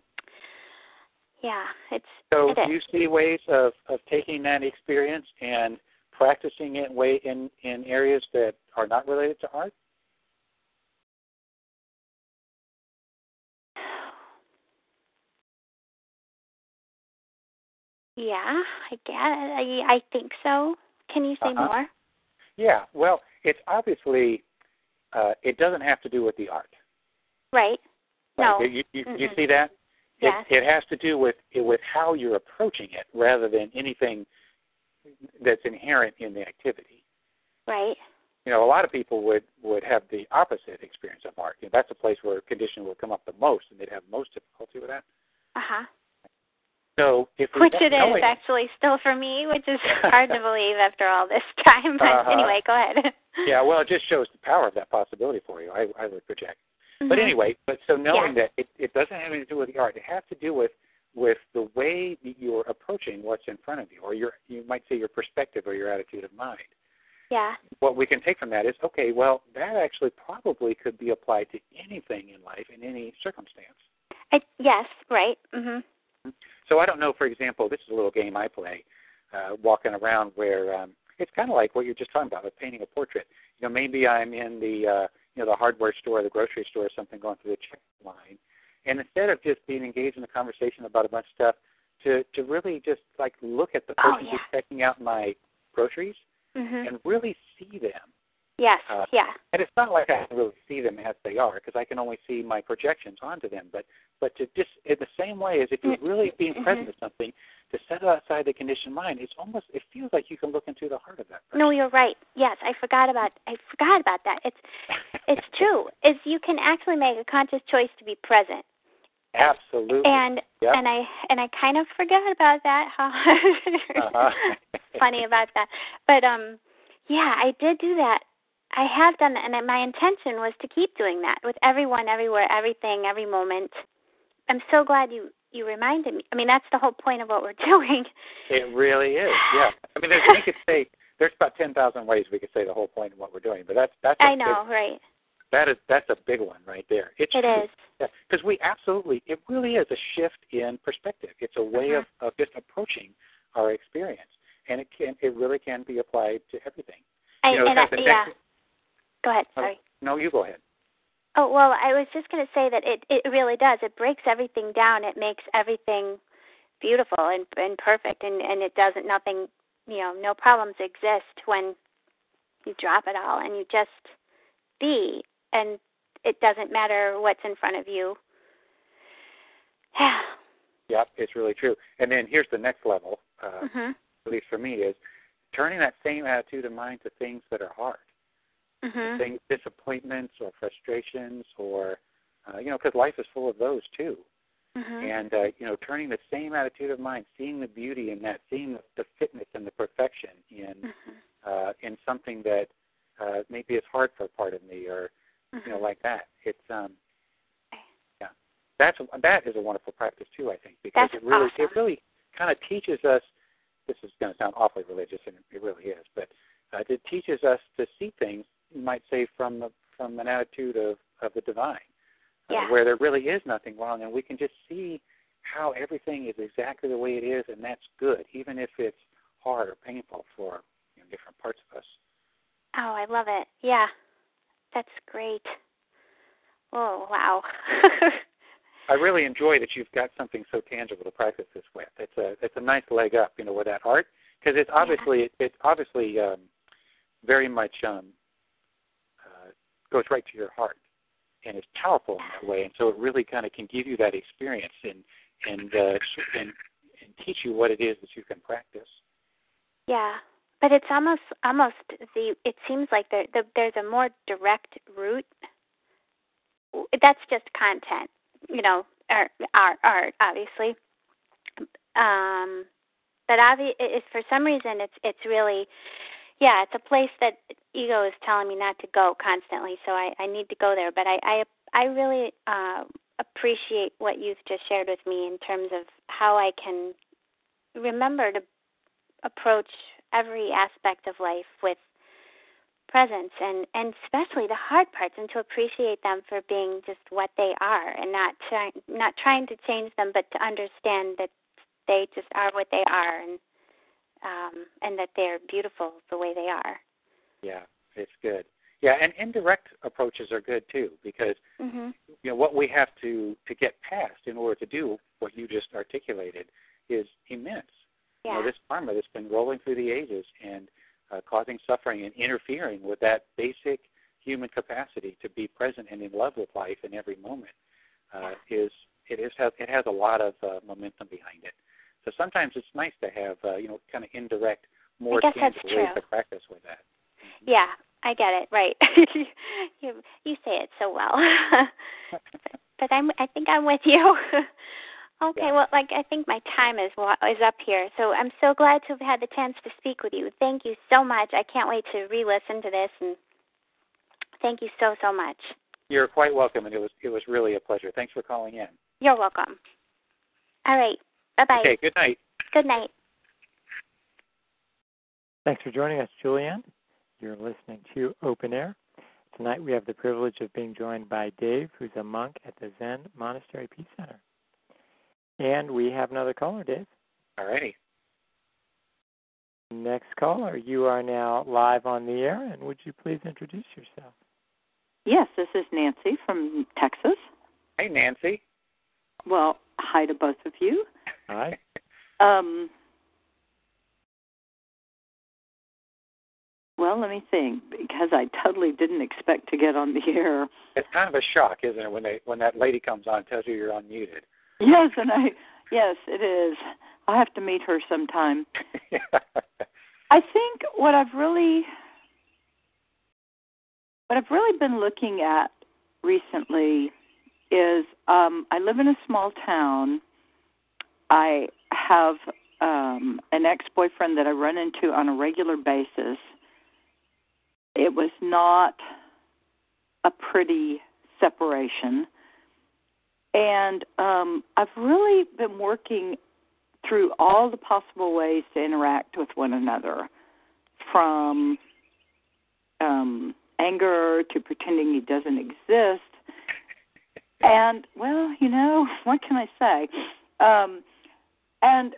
Yeah, it's So it do you is. see ways of, of taking that experience and practicing it way in, in areas that are not related to art? Yeah, I guess I, I think so. Can you say uh-huh. more? Yeah, well, it's obviously, uh, it doesn't have to do with the art. Right. Right? No. You, you, you see that? Yes. It, it has to do with with how you're approaching it rather than anything that's inherent in the activity. Right. You know, a lot of people would, would have the opposite experience of art. You know, that's a place where conditioning will come up the most, and they'd have most difficulty with that. Uh-huh. So if we Which it knowing, is actually still for me, which is hard to believe after all this time. But uh-huh. anyway, go ahead. Yeah, well, it just shows the power of that possibility for you, I, I would project. Mm-hmm. But anyway, but so knowing yeah. that it, it doesn't have anything to do with the art. It has to do with, with the way that you're approaching what's in front of you, or your you might say your perspective or your attitude of mind. Yeah. What we can take from that is, okay, well, that actually probably could be applied to anything in life in any circumstance. I, yes, right. Mhm. So I don't know, for example, this is a little game I play, uh, walking around where um, it's kind of like what you're just talking about, with painting a portrait. You know, maybe I'm in the uh, you know the hardware store, the grocery store, or something, going through the check line, and instead of just being engaged in a conversation about a bunch of stuff, to to really just like look at the person oh, yeah. who's checking out my groceries mhm. and really see them. Yes. Uh, yeah. And it's not like I can really see them as they are, because I can only see my projections onto them. But but to just in the same way as if you're really being mm-hmm. present to something, to set aside the conditioned mind, it's almost, it feels like you can look into the heart of that person. No, you're right. Yes, I forgot about I forgot about that. It's it's true. Is you can actually make a conscious choice to be present. Absolutely. And yep. and I and I kind of forgot about that. uh-huh. Funny about that. But um yeah, I did do that. I have done that, and my intention was to keep doing that with everyone, everywhere, everything, every moment. I'm so glad you, you reminded me. I mean, that's the whole point of what we're doing. It really is, yeah. I mean, there's, we could say, there's about ten thousand ways we could say the whole point of what we're doing, but that's that's. A I know, big, right. That is, that's a big one right there. It's it true. is. Because we absolutely, it really is a shift in perspective. It's a way mm-hmm. of, of just approaching our experience, and it can, it really can be applied to everything. I, you know, and I, yeah. Next, Go ahead, sorry. Oh, no, you go ahead. Oh, well, I was just going to say that it, it really does. It breaks everything down. It makes everything beautiful and, and perfect, and, and it doesn't, nothing, you know, no problems exist when you drop it all and you just be, and it doesn't matter what's in front of you. Yep, it's really true. And then here's the next level, uh, mm-hmm. at least for me, is turning that same attitude of mind to things that are hard. Mm-hmm. Things, disappointments or frustrations or, uh, you know, because life is full of those too. Mm-hmm. And, uh, you know, turning the same attitude of mind, seeing the beauty in that, seeing the, the fitness and the perfection in mm-hmm. uh, in something that uh, maybe is hard for a part of me or, mm-hmm. you know, like that. It's, um, yeah, that's that is a wonderful practice too, I think, because that's it really awesome. it really kind of teaches us. This is going to sound awfully religious, and it really is, but uh, it teaches us to see things, you might say, from the, from an attitude of, of the divine, uh, yeah. where there really is nothing wrong, and we can just see how everything is exactly the way it is, and that's good, even if it's hard or painful for, you know, different parts of us. Oh, I love it. Yeah, that's great. Oh, wow. I really enjoy that you've got something so tangible to practice this with. It's a it's a nice leg up, you know, with that art, because it's obviously yeah. it, it's obviously um, very much um, uh, goes right to your heart, and it's powerful in that way, and so it really kind of can give you that experience and and uh, and and teach you what it is that you can practice. Yeah, but it's almost almost the. It seems like there the, there's a more direct route. That's just content. You know, art, art, art obviously. Um, but obvi- it's, for some reason, it's it's really, yeah, it's a place that ego is telling me not to go constantly. So I, I need to go there. But I I, I really uh, appreciate what you've just shared with me in terms of how I can remember to approach every aspect of life with presence and, and especially the hard parts, and to appreciate them for being just what they are, and not trying not trying to change them, but to understand that they just are what they are, and um, and that they're beautiful the way they are. Yeah, it's good. Yeah, and indirect approaches are good too, because mm-hmm. you know what we have to, to get past in order to do what you just articulated is immense. Yeah. You know, this karma that's been rolling through the ages and Uh, causing suffering and interfering with that basic human capacity to be present and in love with life in every moment uh, is it is has it has a lot of uh, momentum behind it. So sometimes it's nice to have uh, you know kind of indirect, more tangible ways to practice with that. Mm-hmm. Yeah, I get it. Right. you you say it so well. but, but I'm I think I'm with you. Okay, yeah. well, like I think my time is is up here, so I'm so glad to have had the chance to speak with you. Thank you so much. I can't wait to re-listen to this, and thank you so so much. You're quite welcome, and it was it was really a pleasure. Thanks for calling in. You're welcome. All right, bye bye. Okay, good night. Good night. Thanks for joining us, Julianne. You're listening to Open Air. Tonight we have the privilege of being joined by Dave, who's a monk at the Zen Monastery Peace Center. And we have another caller, Dave. All righty. Next caller, you are now live on the air, and would you please introduce yourself? Yes, this is Nancy from Texas. Hey, Nancy. Well, hi to both of you. Hi. Um, well, let me think, because I totally didn't expect to get on the air. It's kind of a shock, isn't it, when they when that lady comes on and tells you you're unmuted? Yes, and I yes, it is. I have to meet her sometime. I think what I've really, what I've really been looking at recently is um, I live in a small town. I have um, an ex-boyfriend that I run into on a regular basis. It was not a pretty separation. And um, I've really been working through all the possible ways to interact with one another, from um, anger to pretending he doesn't exist. And, well, you know, what can I say? Um, and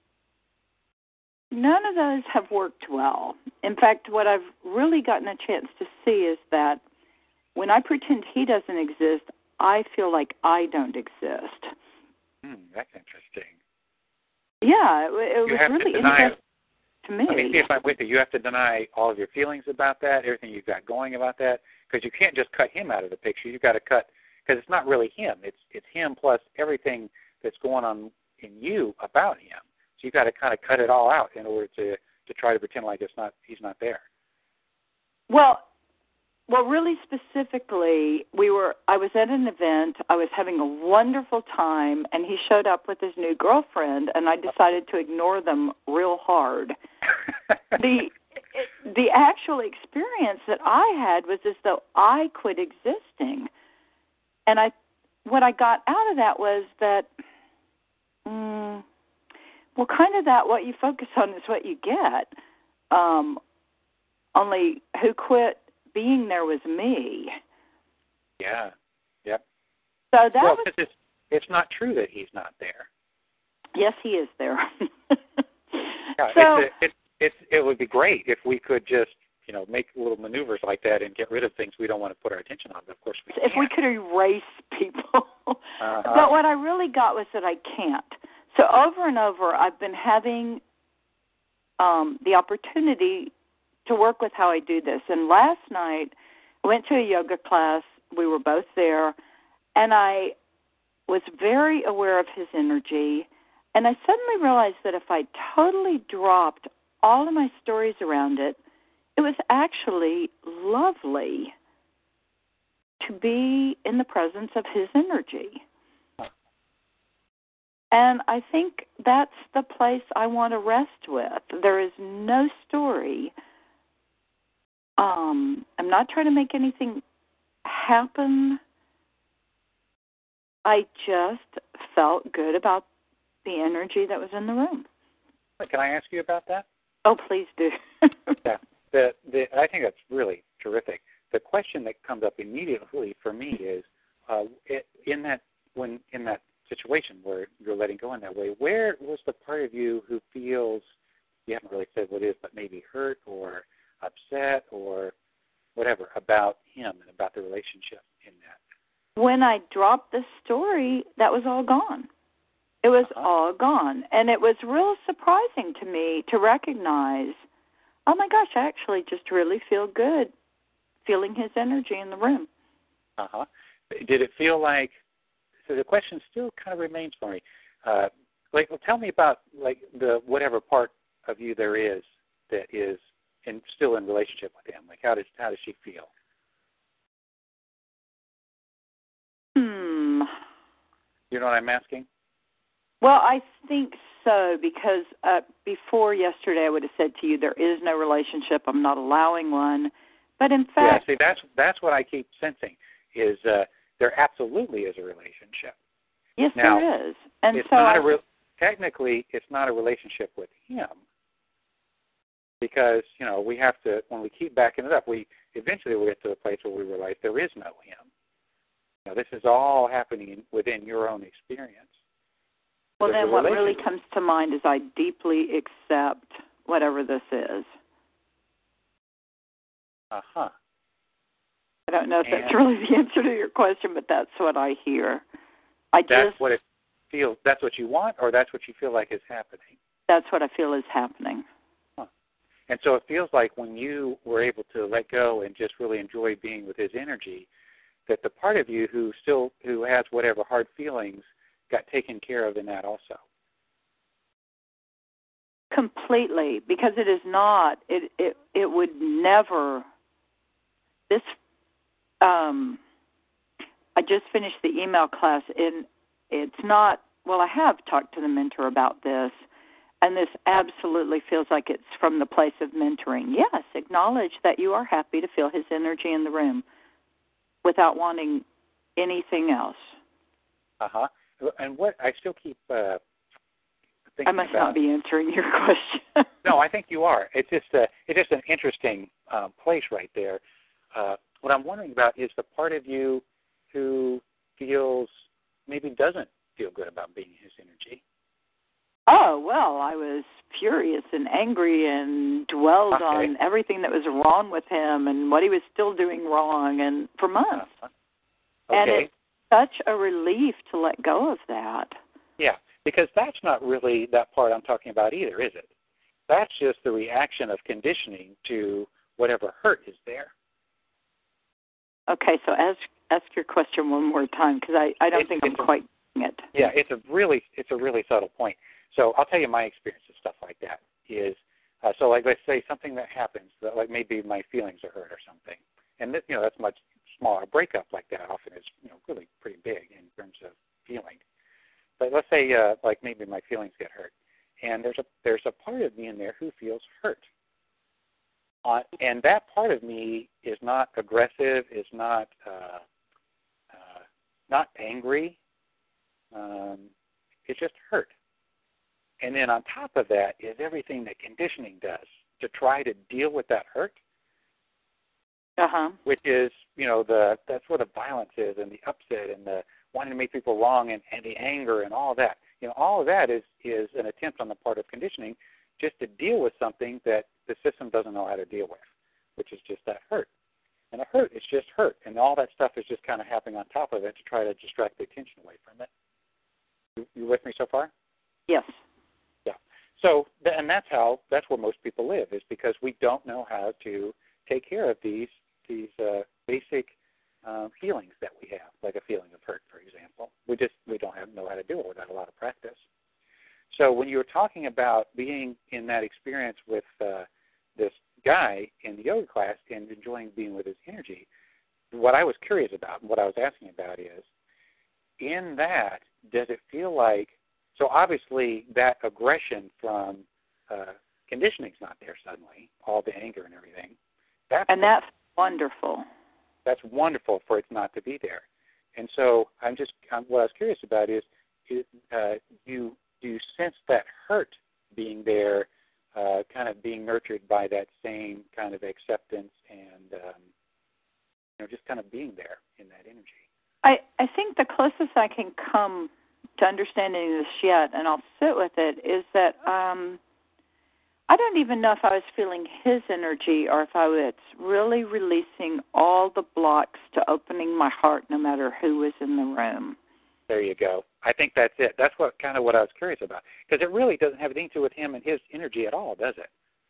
none of those have worked well. In fact, what I've really gotten a chance to see is that when I pretend he doesn't exist, I feel like I don't exist. Hmm, that's interesting. Yeah, it, it was really to deny, interesting to me. I mean, see if I'm with you. You have to deny all of your feelings about that, everything you've got going about that, because you can't just cut him out of the picture. You've got to cut, because it's not really him. It's it's him plus everything that's going on in you about him. So you've got to kind of cut it all out in order to, to try to pretend like it's not he's not there. Well, well, really specifically, we were. I was at an event. I was having a wonderful time, and he showed up with his new girlfriend, and I decided to ignore them real hard. the The actual experience that I had was as though I quit existing, and I, what I got out of that was that, mm, well, kind of that what you focus on is what you get. Um, only who quit being there was me. Yeah. Yep. So that well, was. It's, it's not true that he's not there. Yes, he is there. yeah, so it's a, it, it's it would be great if we could just you know make little maneuvers like that and get rid of things we don't want to put our attention on. But of course we if can't. we could erase people. uh-huh. But what I really got was that I can't. So over and over, I've been having um, the opportunity to work with how I do this. And last night, I went to a yoga class. We were both there, and I was very aware of his energy. And I suddenly realized that if I totally dropped all of my stories around it, it was actually lovely to be in the presence of his energy. And I think that's the place I want to rest with. There is no story. Um, I'm not trying to make anything happen. I just felt good about the energy that was in the room. Can I ask you about that? Oh, please do. yeah, the, the, I think that's really terrific. The question that comes up immediately for me is, uh, it, in that when in that situation where you're letting go in that way, where was the part of you who feels, you haven't really said what it is, but maybe hurt or upset or whatever about him and about the relationship in that? When I dropped the story, that was all gone. It was uh-huh. all gone. And it was real surprising to me to recognize, oh my gosh, I actually just really feel good feeling his energy in the room. Uh-huh. Did it feel like, so the question still kind of remains for me. Uh, like, well, tell me about like the whatever part of you there is that is in, still in relationship with him. Like, how does how does she feel? Hmm. You know what I'm asking? Well, I think so, because uh, before yesterday I would have said to you there is no relationship. I'm not allowing one. But in fact, yeah, see, that's that's what I keep sensing is uh, there absolutely is a relationship. Yes, now, there is. And it's so not I, a re- technically it's not a relationship with him, because you know we have to, when we keep backing it up, we eventually will get to a place where we realize there is no him. You know, this is all happening within your own experience. Well, There's then what really comes to mind is I deeply accept whatever this is. Uh-huh. I don't know if and that's really the answer to your question, but that's what I hear. I that's just, what it feels. That's what you want, or that's what you feel like is happening? That's what I feel is happening. Huh. And so it feels like when you were able to let go and just really enjoy being with his energy, that the part of you who still who has whatever hard feelings got taken care of in that also. completely, because it is not. It it it would never. This. Um, I just finished the email class, and it's not. Well, I have talked to the mentor about this, and this absolutely feels like it's from the place of mentoring. Yes, acknowledge that you are happy to feel his energy in the room without wanting anything else. Uh huh. And what I still keep uh, thinking I must about, not be answering your question. No, I think you are. It's just a, it's just an interesting um, place right there. Uh, what I'm wondering about is the part of you who feels maybe doesn't feel good about being his energy. Oh, well, I was furious and angry and dwelled Okay. on everything that was wrong with him and what he was still doing wrong, and for months. Uh-huh. Okay. And it's such a relief to let go of that. Yeah, because that's not really that part I'm talking about either, is it? That's just the reaction of conditioning to whatever hurt is there. Okay, so ask ask your question one more time, because I, I don't It's, think it's I'm a, quite getting it. Yeah, it's a really it's a really subtle point. So I'll tell you my experience of stuff like that is uh, so like let's say something that happens that like maybe my feelings are hurt or something, and this, you know that's much smaller. A breakup like that often is you know really pretty big in terms of feeling. But let's say uh, like maybe my feelings get hurt, and there's a there's a part of me in there who feels hurt. Uh, and that part of me is not aggressive, is not uh, uh, not angry. Um, it's just hurt. And then on top of that is everything that conditioning does to try to deal with that hurt. Uh-huh. Which is, you know, the that's where the violence is and the upset and the wanting to make people wrong and, and the anger and all that. You know, all of that is, is an attempt on the part of conditioning just to deal with something that the system doesn't know how to deal with, which is just that hurt. And a hurt is just hurt, and all that stuff is just kind of happening on top of it to try to distract the attention away from it. You, you with me so far? Yes. Yeah. So, and that's how, that's where most people live, is because we don't know how to take care of these these uh, basic um, feelings that we have, like a feeling of hurt, for example. We just we don't have know how to do it without a lot of practice. So when you were talking about being in that experience with uh, this guy in the yoga class and enjoying being with his energy, what I was curious about and what I was asking about is, in that, does it feel like, so obviously that aggression from uh, conditioning's not there suddenly, all the anger and everything. That's and that's wonderful. That's wonderful for it not to be there. And so I'm just, I'm, what I was curious about is, is uh, you do you sense that hurt being there, uh, kind of being nurtured by that same kind of acceptance and, um, you know, just kind of being there in that energy? I, I think the closest I can come to understanding this yet, and I'll sit with it, is that um, I don't even know if I was feeling his energy or if I was really releasing all the blocks to opening my heart no matter who was in the room. There you go. I think that's it. That's what kind of what I was curious about, because it really doesn't have anything to do with him and his energy at all, does it?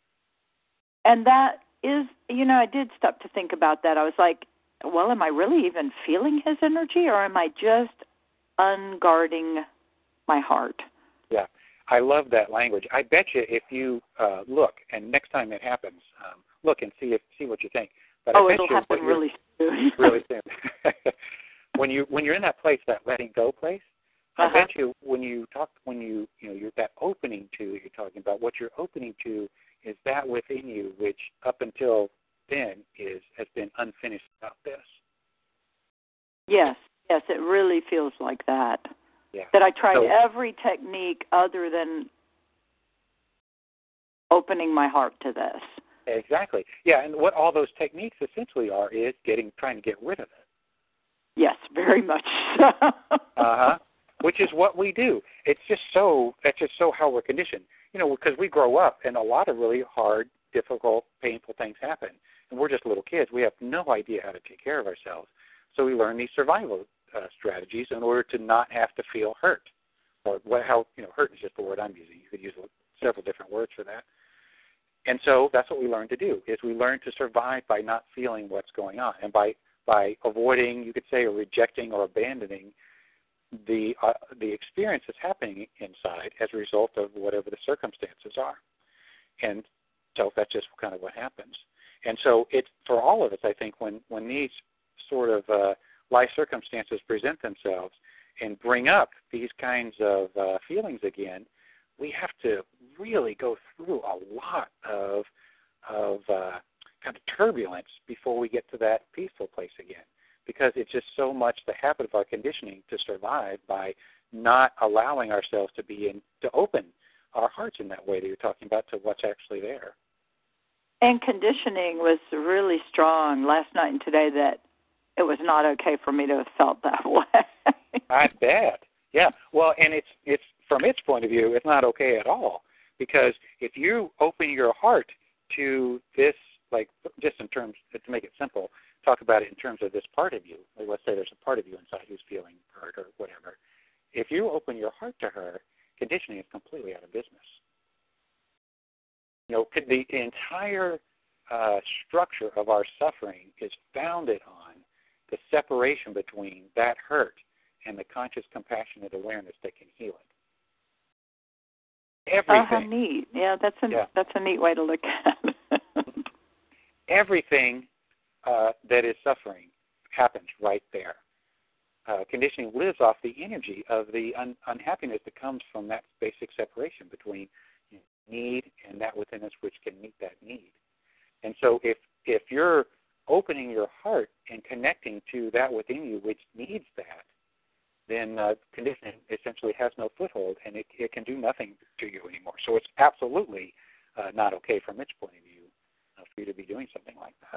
And that is, you know, I did stop to think about that. I was like, well, am I really even feeling his energy, or am I just unguarding my heart? Yeah, I love that language. I bet you if you uh, look, and next time it happens, um, look and see if see what you think. But oh, I bet it'll you happen really soon. really soon. When you when you're in that place, that letting go place, I uh-huh. bet you when you talk when you you know you're that opening to you're talking about, what you're opening to is that within you which up until then is has been unfinished about this. Yes, yes, it really feels like that. Yeah. That I tried so, every technique other than opening my heart to this. Exactly. Yeah, and what all those techniques essentially are is getting trying to get rid of it. Yes, very much so. uh-huh. Which is what we do. It's just so, that's just so how we're conditioned. You know, because we grow up and a lot of really hard, difficult, painful things happen. And we're just little kids. We have no idea how to take care of ourselves. So we learn these survival uh, strategies in order to not have to feel hurt. Or what, how, you know, hurt is just the word I'm using. You could use several different words for that. And so that's what we learn to do, is we learn to survive by not feeling what's going on and by by avoiding, you could say, or rejecting or abandoning the uh, the experience that's happening inside as a result of whatever the circumstances are. And so that's just kind of what happens. And so it's for all of us, I think, when, when these sort of uh, life circumstances present themselves and bring up these kinds of uh, feelings again, we have to really go through a lot of of uh, kind of turbulence before we get to that peaceful place again, because it's just so much the habit of our conditioning to survive by not allowing ourselves to be in, to open our hearts in that way that you're talking about to what's actually there. And conditioning was really strong last night and today that it was not okay for me to have felt that way. I bet. Yeah. Well, and it's it's from its point of view, it's not okay at all, because if you open your heart to this, like just in terms, to make it simple, talk about it in terms of this part of you. Like let's say there's a part of you inside who's feeling hurt or whatever. If you open your heart to her, conditioning is completely out of business. You know, the, the entire uh, structure of our suffering is founded on the separation between that hurt and the conscious, compassionate awareness that can heal it. Everything. Oh, how neat. Yeah, that's a, yeah. that's a neat way to look at it. Everything uh, that is suffering happens right there. Uh, conditioning lives off the energy of the un- unhappiness that comes from that basic separation between need and that within us which can meet that need. And so if if you're opening your heart and connecting to that within you which needs that, then uh, conditioning essentially has no foothold, and it, it can do nothing to you anymore. So it's absolutely uh, not okay from its point of view uh, for you to be doing something like that.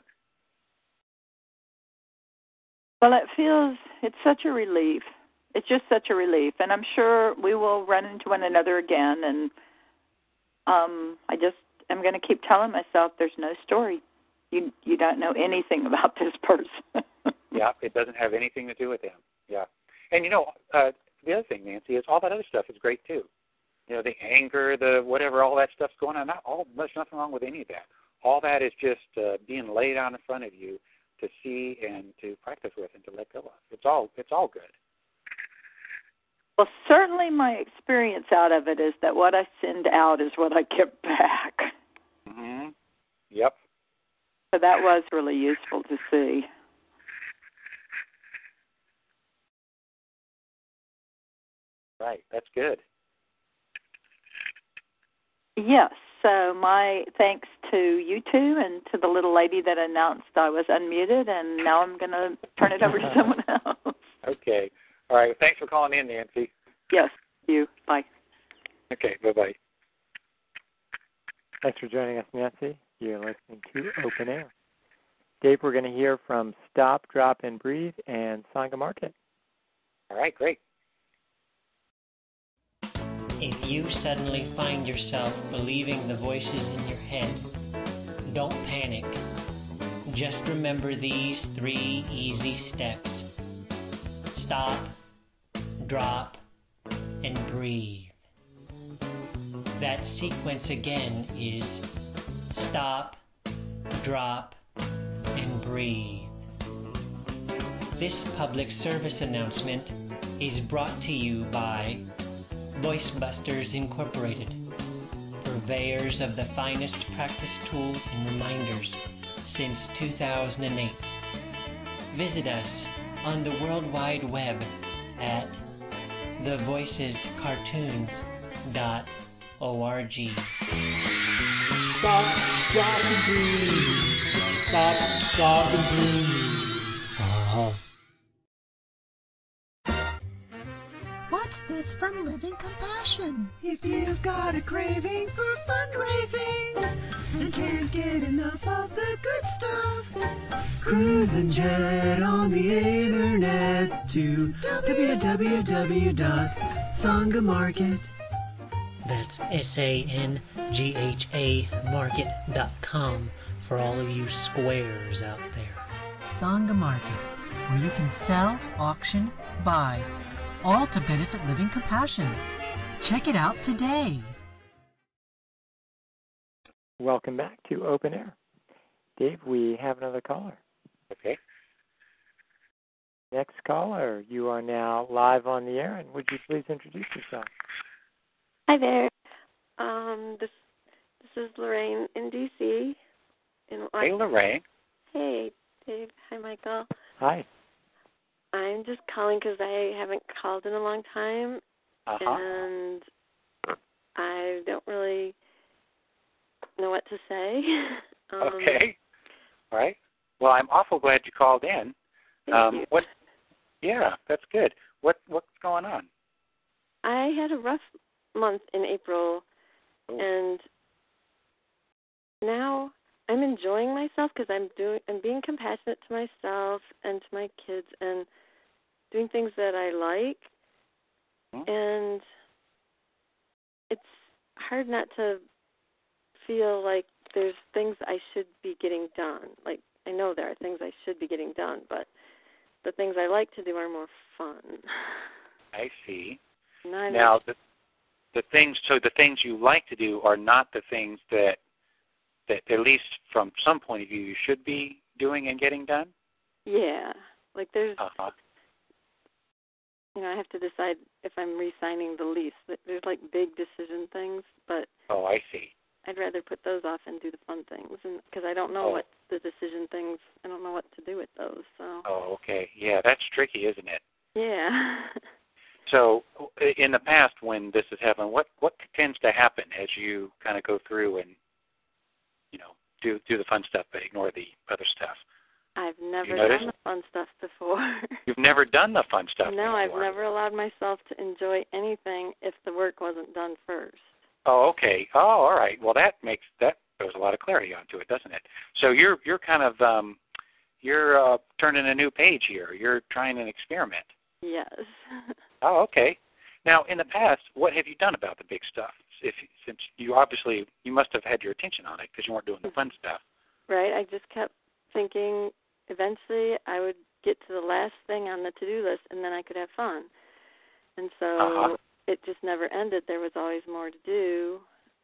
Well, it feels, it's such a relief. It's just such a relief. And I'm sure we will run into one another again. And um, I just am going to keep telling myself there's no story. You you don't know anything about this person. Yeah, it doesn't have anything to do with them. Yeah. And, you know, uh, the other thing, Nancy, is all that other stuff is great, too. You know, the anger, the whatever, all that stuff's going on. Not all, there's nothing wrong with any of that. All that is just uh, being laid out in front of you to see and to practice with and to let go of. It's all it's all good. Well, certainly my experience out of it is that what I send out is what I get back. Mm-hmm. Yep. So that was really useful to see. Right. That's good. Yes. So my thanks to you two and to the little lady that announced I was unmuted, and now I'm going to turn it over to someone else. Okay. All right. Thanks for calling in, Nancy. Yes. You. Bye. Okay. Bye-bye. Thanks for joining us, Nancy. You're listening to Open Air. Dave, we're going to hear from Stop, Drop, and Breathe and Sangha Market. All right. Great. If you suddenly find yourself believing the voices in your head, don't panic. Just remember these three easy steps. Stop, drop, and breathe. That sequence again is stop, drop, and breathe. This public service announcement is brought to you by VoiceBusters Incorporated, purveyors of the finest practice tools and reminders since two thousand eight. Visit us on the World Wide Web at the voices cartoons dot org. Stop, drop, and breathe. Stop, drop, and breathe. Uh-huh. What's this from Living Compassion? If you've got a craving for fundraising and can't get enough of the good stuff, cruise and jet on the internet to w w w dot sangha market. That's S A N G H A market dot com for all of you squares out there. Sangha Market, where you can sell, auction, buy, all to benefit Living Compassion. Check it out today. Welcome back to Open Air. Dave, we have another caller. Okay. Next caller, you are now live on the air, and would you please introduce yourself? Hi there. Um, this this is Lorraine in D C In hey, Lorraine. Hey, Dave. Hi, Michael. Hi. I'm just calling because I haven't called in a long time, Uh-huh. and I don't really know what to say. um, Okay. All right. Well, I'm awful glad you called in. Thank um, you. What? Yeah, that's good. What What's going on? I had a rough month in April, Ooh. and now I'm enjoying myself because I'm doing, I'm being compassionate to myself and to my kids, and doing things that I like. Hmm? And it's hard not to feel like there's things I should be getting done. Like, I know there are things I should be getting done, but the things I like to do are more fun. I see. Not Now, the the things so the things you like to do are not the things that that at least from some point of view you should be doing and getting done. Yeah, like there's, Uh-huh. you know, I have to decide if I'm re-signing the lease. There's like big decision things, but Oh, I see. I'd rather put those off and do the fun things, and because I don't know Oh. what the decision things, I don't know what to do with those. So Oh, okay. Yeah, that's tricky, isn't it? yeah. So, in the past, when this has happened, what what tends to happen as you kind of go through and, you know, do do the fun stuff but ignore the other stuff? I've never You notice? done the fun stuff before. You've never done the fun stuff No, before. I've never allowed myself to enjoy anything if the work wasn't done first. Oh, okay. Oh, all right. Well, that makes that throws a lot of clarity onto it, doesn't it? So you're you're kind of um, you're uh, turning a new page here. You're trying an experiment. Yes. Oh, okay. Now, in the past, what have you done about the big stuff? If since you obviously you must have had your attention on it because you weren't doing the fun stuff. Right. I just kept thinking eventually I would get to the last thing on the to-do list and then I could have fun. And so Uh-huh. it just never ended. There was always more to do.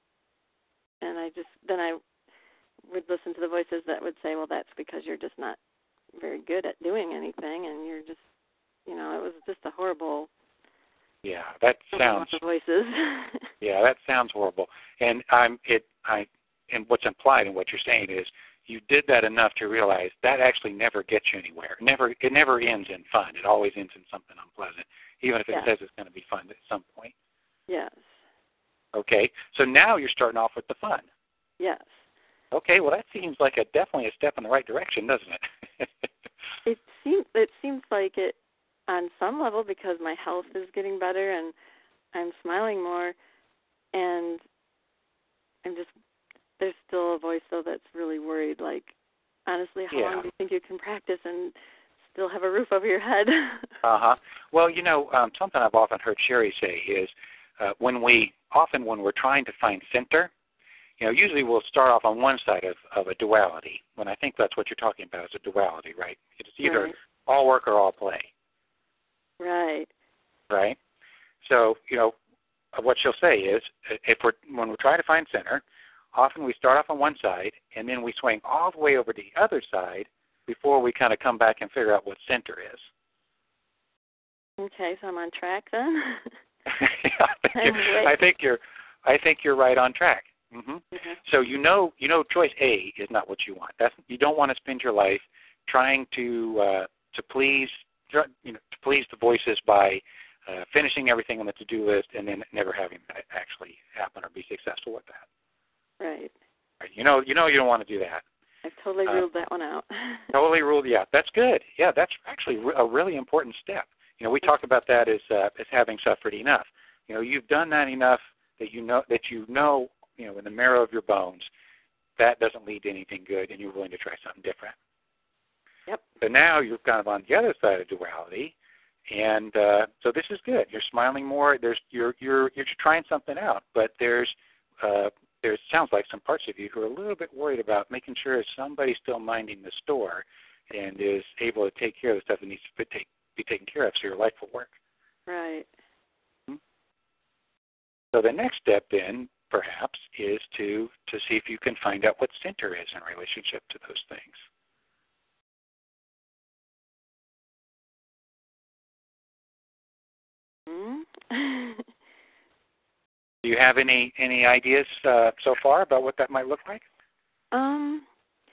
And I just then I would listen to the voices that would say, well, that's because you're just not very good at doing anything, and you're just, you know, it was just a horrible. Yeah, that sounds. The voices. Yeah, that sounds horrible. And I'm it. I and what's implied in what you're saying is you did that enough to realize that actually never gets you anywhere. It never it never ends in fun. It always ends in something unpleasant, even if it Yeah. says it's going to be fun at some point. Yes. Okay, so now you're starting off with the fun. Yes. Okay, well that seems like a definitely a step in the right direction, doesn't it? It seems it seems like it on some level because my health is getting better and I'm smiling more, and I'm just there's still a voice though that's really worried. Like, honestly, how Yeah. long do you think you can practice and still have a roof over your head? Uh huh. Well, you know, um, something I've often heard Sherry say is uh, when we often when we're trying to find center, you know, usually we'll start off on one side of, of a duality. When I think that's what you're talking about is a duality, right? It's either Right. all work or all play, Right. right? So, you know, what she'll say is if we're when we're trying to find center, often we start off on one side and then we swing all the way over to the other side before we kind of come back and figure out what center is. Okay, so I'm on track then. I, think I'm you're, way- I think you're, I think you're right on track. Mm-hmm. Mhm. So you know, you know, choice A is not what you want. That's you don't want to spend your life trying to uh, to please, you know, to please the voices by uh, finishing everything on the to-do list and then never having that actually happen or be successful with that. Right. Right. You know, you know, you don't want to do that. I've totally Uh, ruled that one out. Totally ruled. Yeah, that's good. Yeah, that's actually a really important step. You know, we talk about that as uh, as having suffered enough. You know, you've done that enough that you know that you know, you know, in the marrow of your bones, that doesn't lead to anything good, and you're willing to try something different. Yep. So now you're kind of on the other side of duality, and uh, so this is good. You're smiling more. There's you're you're you're trying something out, but there's uh, there sounds like some parts of you who are a little bit worried about making sure somebody's still minding the store and is able to take care of the stuff that needs to be, take, be taken care of so your life will work. Right. So the next step then, perhaps, is to, to see if you can find out what center is in relationship to those things. Hmm? Do you have any any ideas uh, so far about what that might look like? Um,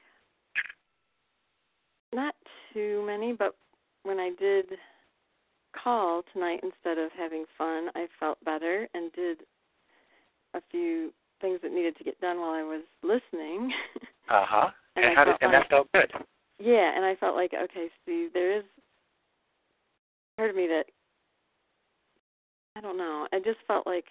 not too many, but when I did call tonight instead of having fun, I felt better and did a few things that needed to get done while I was listening. Uh-huh. and And, I how did, felt and like, that felt good. Yeah, and I felt like, okay, see, there is part of me that, I don't know, I just felt like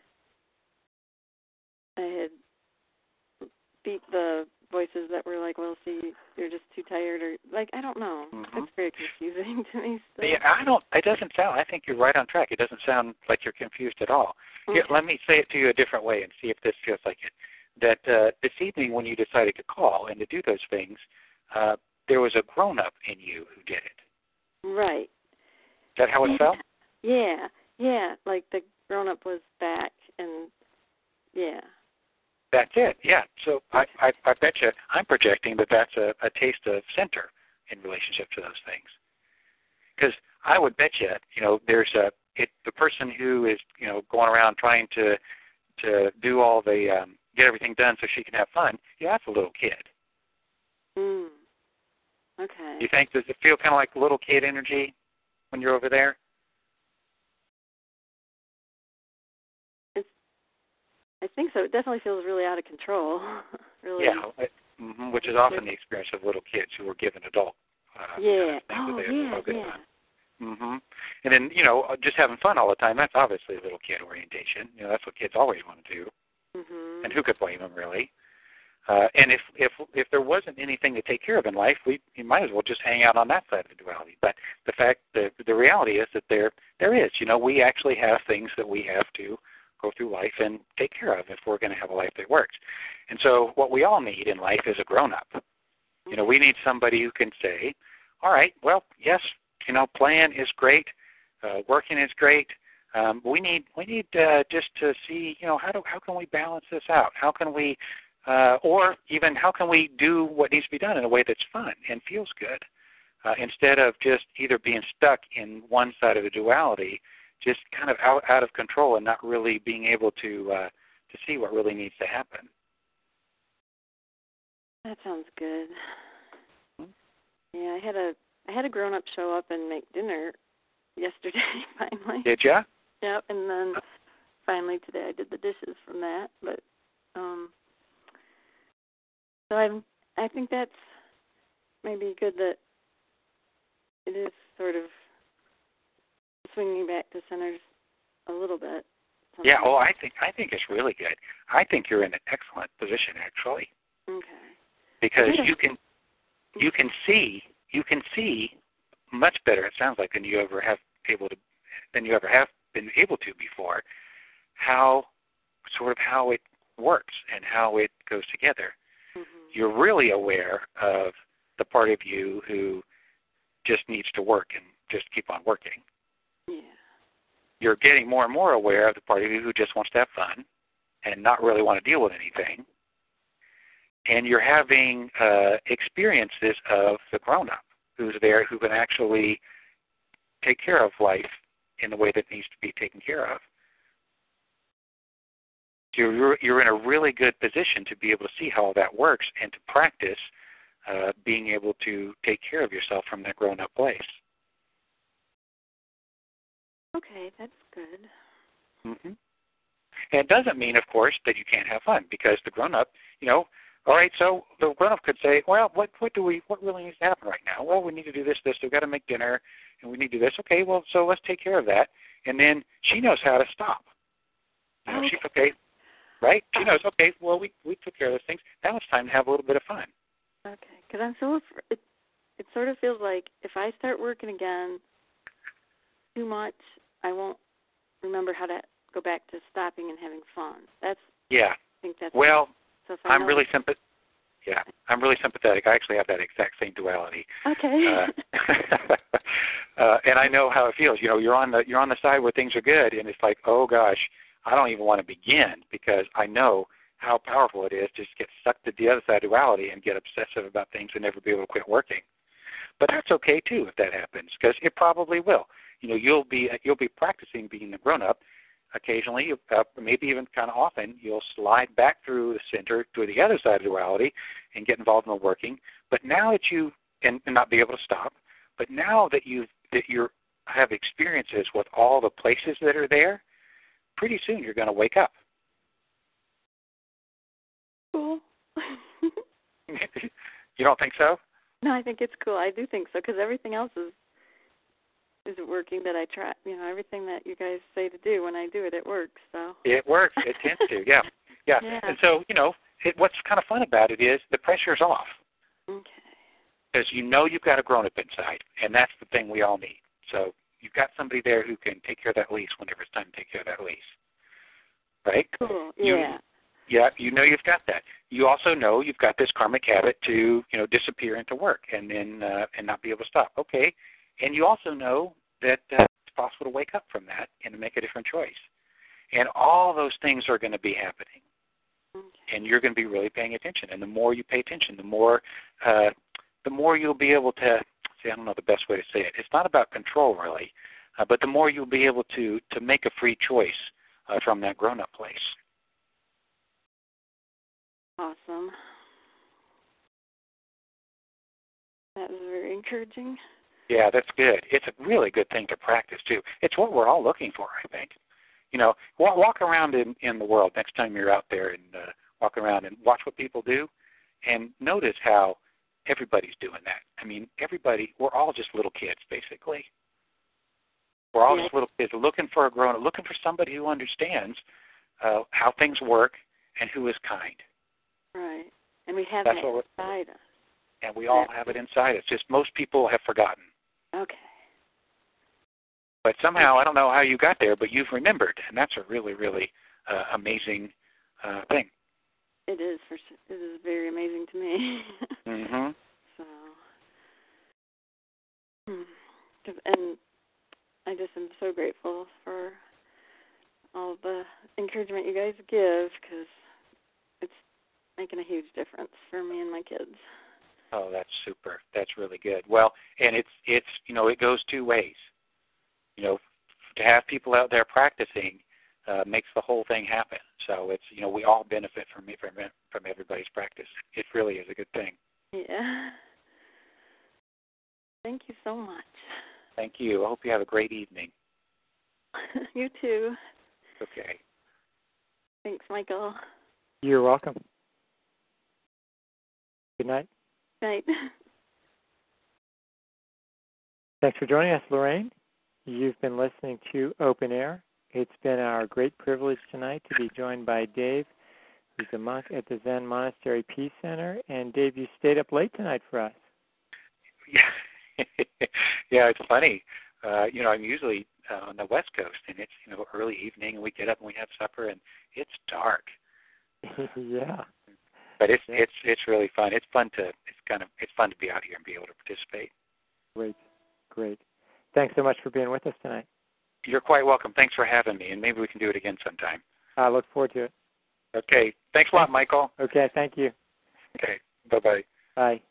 I had beat the voices that were like, well, see, you're just too tired, or, like, I don't know. Mm-hmm. It's very confusing to me still. Yeah, I don't, it doesn't sound, I think you're right on track. It doesn't sound like you're confused at all. Okay. Here, let me say it to you a different way and see if this feels like it. That uh, this evening when you decided to call and to do those things, uh, there was a grown-up in you who did it. Right. Is that how it yeah. felt? Yeah, yeah, like the grown-up was back, and, yeah. That's it, yeah. So I, I, I bet you I'm projecting that that's a, a taste of center in relationship to those things. Because I would bet you, you know, there's a, it, the person who is, you know, going around trying to to do all the, um, get everything done so she can have fun, yeah, that's a little kid. Mm. Okay. You think, does it feel kind of like little kid energy when you're over there? It's, I think so. It definitely feels really out of control. really. Yeah, it, mm-hmm, which is often the experience of little kids who are given adult uh, yeah. kind of Oh, that they yeah, have a good yeah. time. Mm-hmm. And then, you know, just having fun all the time, that's obviously a little kid orientation. You know, that's what kids always want to do. Mm-hmm. And who could blame them, really? Uh, and if, if if there wasn't anything to take care of in life, we you might as well just hang out on that side of the duality. But the fact, the the reality is that there there is. You know, we actually have things that we have to go through life and take care of if we're going to have a life that works. And so what we all need in life is a grown-up. You know, we need somebody who can say, all right, well, yes, you know, playing is great, uh, working is great. Um, we need we need uh, just to see, you know, how do how can we balance this out? How can we, uh, or even how can we do what needs to be done in a way that's fun and feels good, uh, instead of just either being stuck in one side of the duality, just kind of out out of control and not really being able to uh, to see what really needs to happen. That sounds good. Yeah, I had a I had a grown up show up and make dinner yesterday. Finally. Did ya? Yep, and then finally today I did the dishes from that. But um, so I'm I think that's maybe good that it is sort of swinging back to centers a little bit. Sometimes. Yeah. Oh, I think I think it's really good. I think you're in an excellent position, actually. Okay. Because you can you can see you can see much better, it sounds like, than you ever have able to than you ever have been able to before, how sort of how it works and how it goes together. Mm-hmm. You're really aware of the part of you who just needs to work and just keep on working. Yeah. You're getting more and more aware of the part of you who just wants to have fun and not really want to deal with anything. And you're having uh, experiences of the grown-up who's there, who can actually take care of life in the way that needs to be taken care of. So you're, you're in a really good position to be able to see how all that works and to practice uh, being able to take care of yourself from that grown-up place. Okay, that's good. Mm-hmm. And it doesn't mean, of course, that you can't have fun, because the grown-up, you know, all right, so the grown-up could say, well, what what do we, what really needs to happen right now? Well, we need to do this, this, we've got to make dinner, and we need to do this. Okay, well, so let's take care of that. And then she knows how to stop. You know, okay. she's okay, right? She knows, okay, well, we, we took care of those things. Now it's time to have a little bit of fun. Okay, because I'm so, it, it sort of feels like if I start working again too much, I won't remember how to go back to stopping and having fun. That's, yeah. I think that's well, so I'm really sympathetic. Yeah, I'm really sympathetic. I actually have that exact same duality. Okay. uh, uh, and I know how it feels. You know, you're on the you're on the side where things are good, and it's like, oh gosh, I don't even want to begin, because I know how powerful it is to just get stuck to the other side of duality and get obsessive about things and never be able to quit working. But that's okay too if that happens, because it probably will. You know, you'll be you'll be practicing being the grown up occasionally, uh, maybe even kind of often, you'll slide back through the center to the other side of duality and get involved in the working. But now that you and, and not be able to stop, but now that you that you have experiences with all the places that are there, pretty soon you're going to wake up. Cool. You don't think so? No, I think it's cool. I do think so because everything else is is working that I try. You know, everything that you guys say to do, when I do it, it works. So it works. It tends to. Yeah. yeah, yeah. And so you know, it, what's kind of fun about it is the pressure's off. Okay. Because you know you've got a grown-up inside, and that's the thing we all need. So you've got somebody there who can take care of that lease whenever it's time to take care of that lease. Right? Cool. You, yeah. Yeah, you know you've got that. You also know you've got this karmic habit to, you know, disappear into work and then uh, and not be able to stop. Okay, and you also know that uh, it's possible to wake up from that and to make a different choice. And all those things are going to be happening, okay. And you're going to be really paying attention. And the more you pay attention, the more uh, the more you'll be able to. See, I don't know the best way to say it. It's not about control really, uh, but the more you'll be able to to make a free choice uh, from that grown-up place. Awesome. That was very encouraging. Yeah, that's good. It's a really good thing to practice, too. It's what we're all looking for, I think. You know, walk, walk around in, in the world next time you're out there and uh, walk around and watch what people do and notice how everybody's doing that. I mean, everybody, we're all just little kids, basically. We're all yeah. just little kids looking for a grown-up, looking for somebody who understands uh, how things work and who is kind. Right. And we have That's it inside us. And we all have it inside us. Just most people have forgotten. Okay. But somehow, I don't know how you got there, but you've remembered. And that's a really, really uh, amazing uh, thing. It is. For, it is very amazing to me. mm-hmm. So, and I just am so grateful for all the encouragement you guys give because it's making a huge difference for me and my kids. Oh, that's super. That's really good. Well, and it's it's you know it goes two ways. You know, to have people out there practicing uh, makes the whole thing happen. So it's you know we all benefit from from from everybody's practice. It really is a good thing. Yeah. Thank you so much. Thank you. I hope you have a great evening. You too. Okay. Thanks, Michael. You're welcome. Good night. Night. Thanks for joining us, Lorraine. You've been listening to Open Air. It's been our great privilege tonight to be joined by Dave, who's a monk at the Zen Monastery Peace Center. And Dave, you stayed up late tonight for us. Yeah, yeah, it's funny. Uh, you know, I'm usually uh, on the West Coast, and it's you know early evening, and we get up and we have supper, and it's dark. Yeah. But it's yeah. it's it's really fun. It's fun to it's kind of it's fun to be out here and be able to participate. Great, great. Thanks so much for being with us tonight. You're quite welcome. Thanks for having me, and maybe we can do it again sometime. I look forward to it. Okay. Thanks a lot, Michael. Okay. Thank you. Okay. Bye-bye. Bye.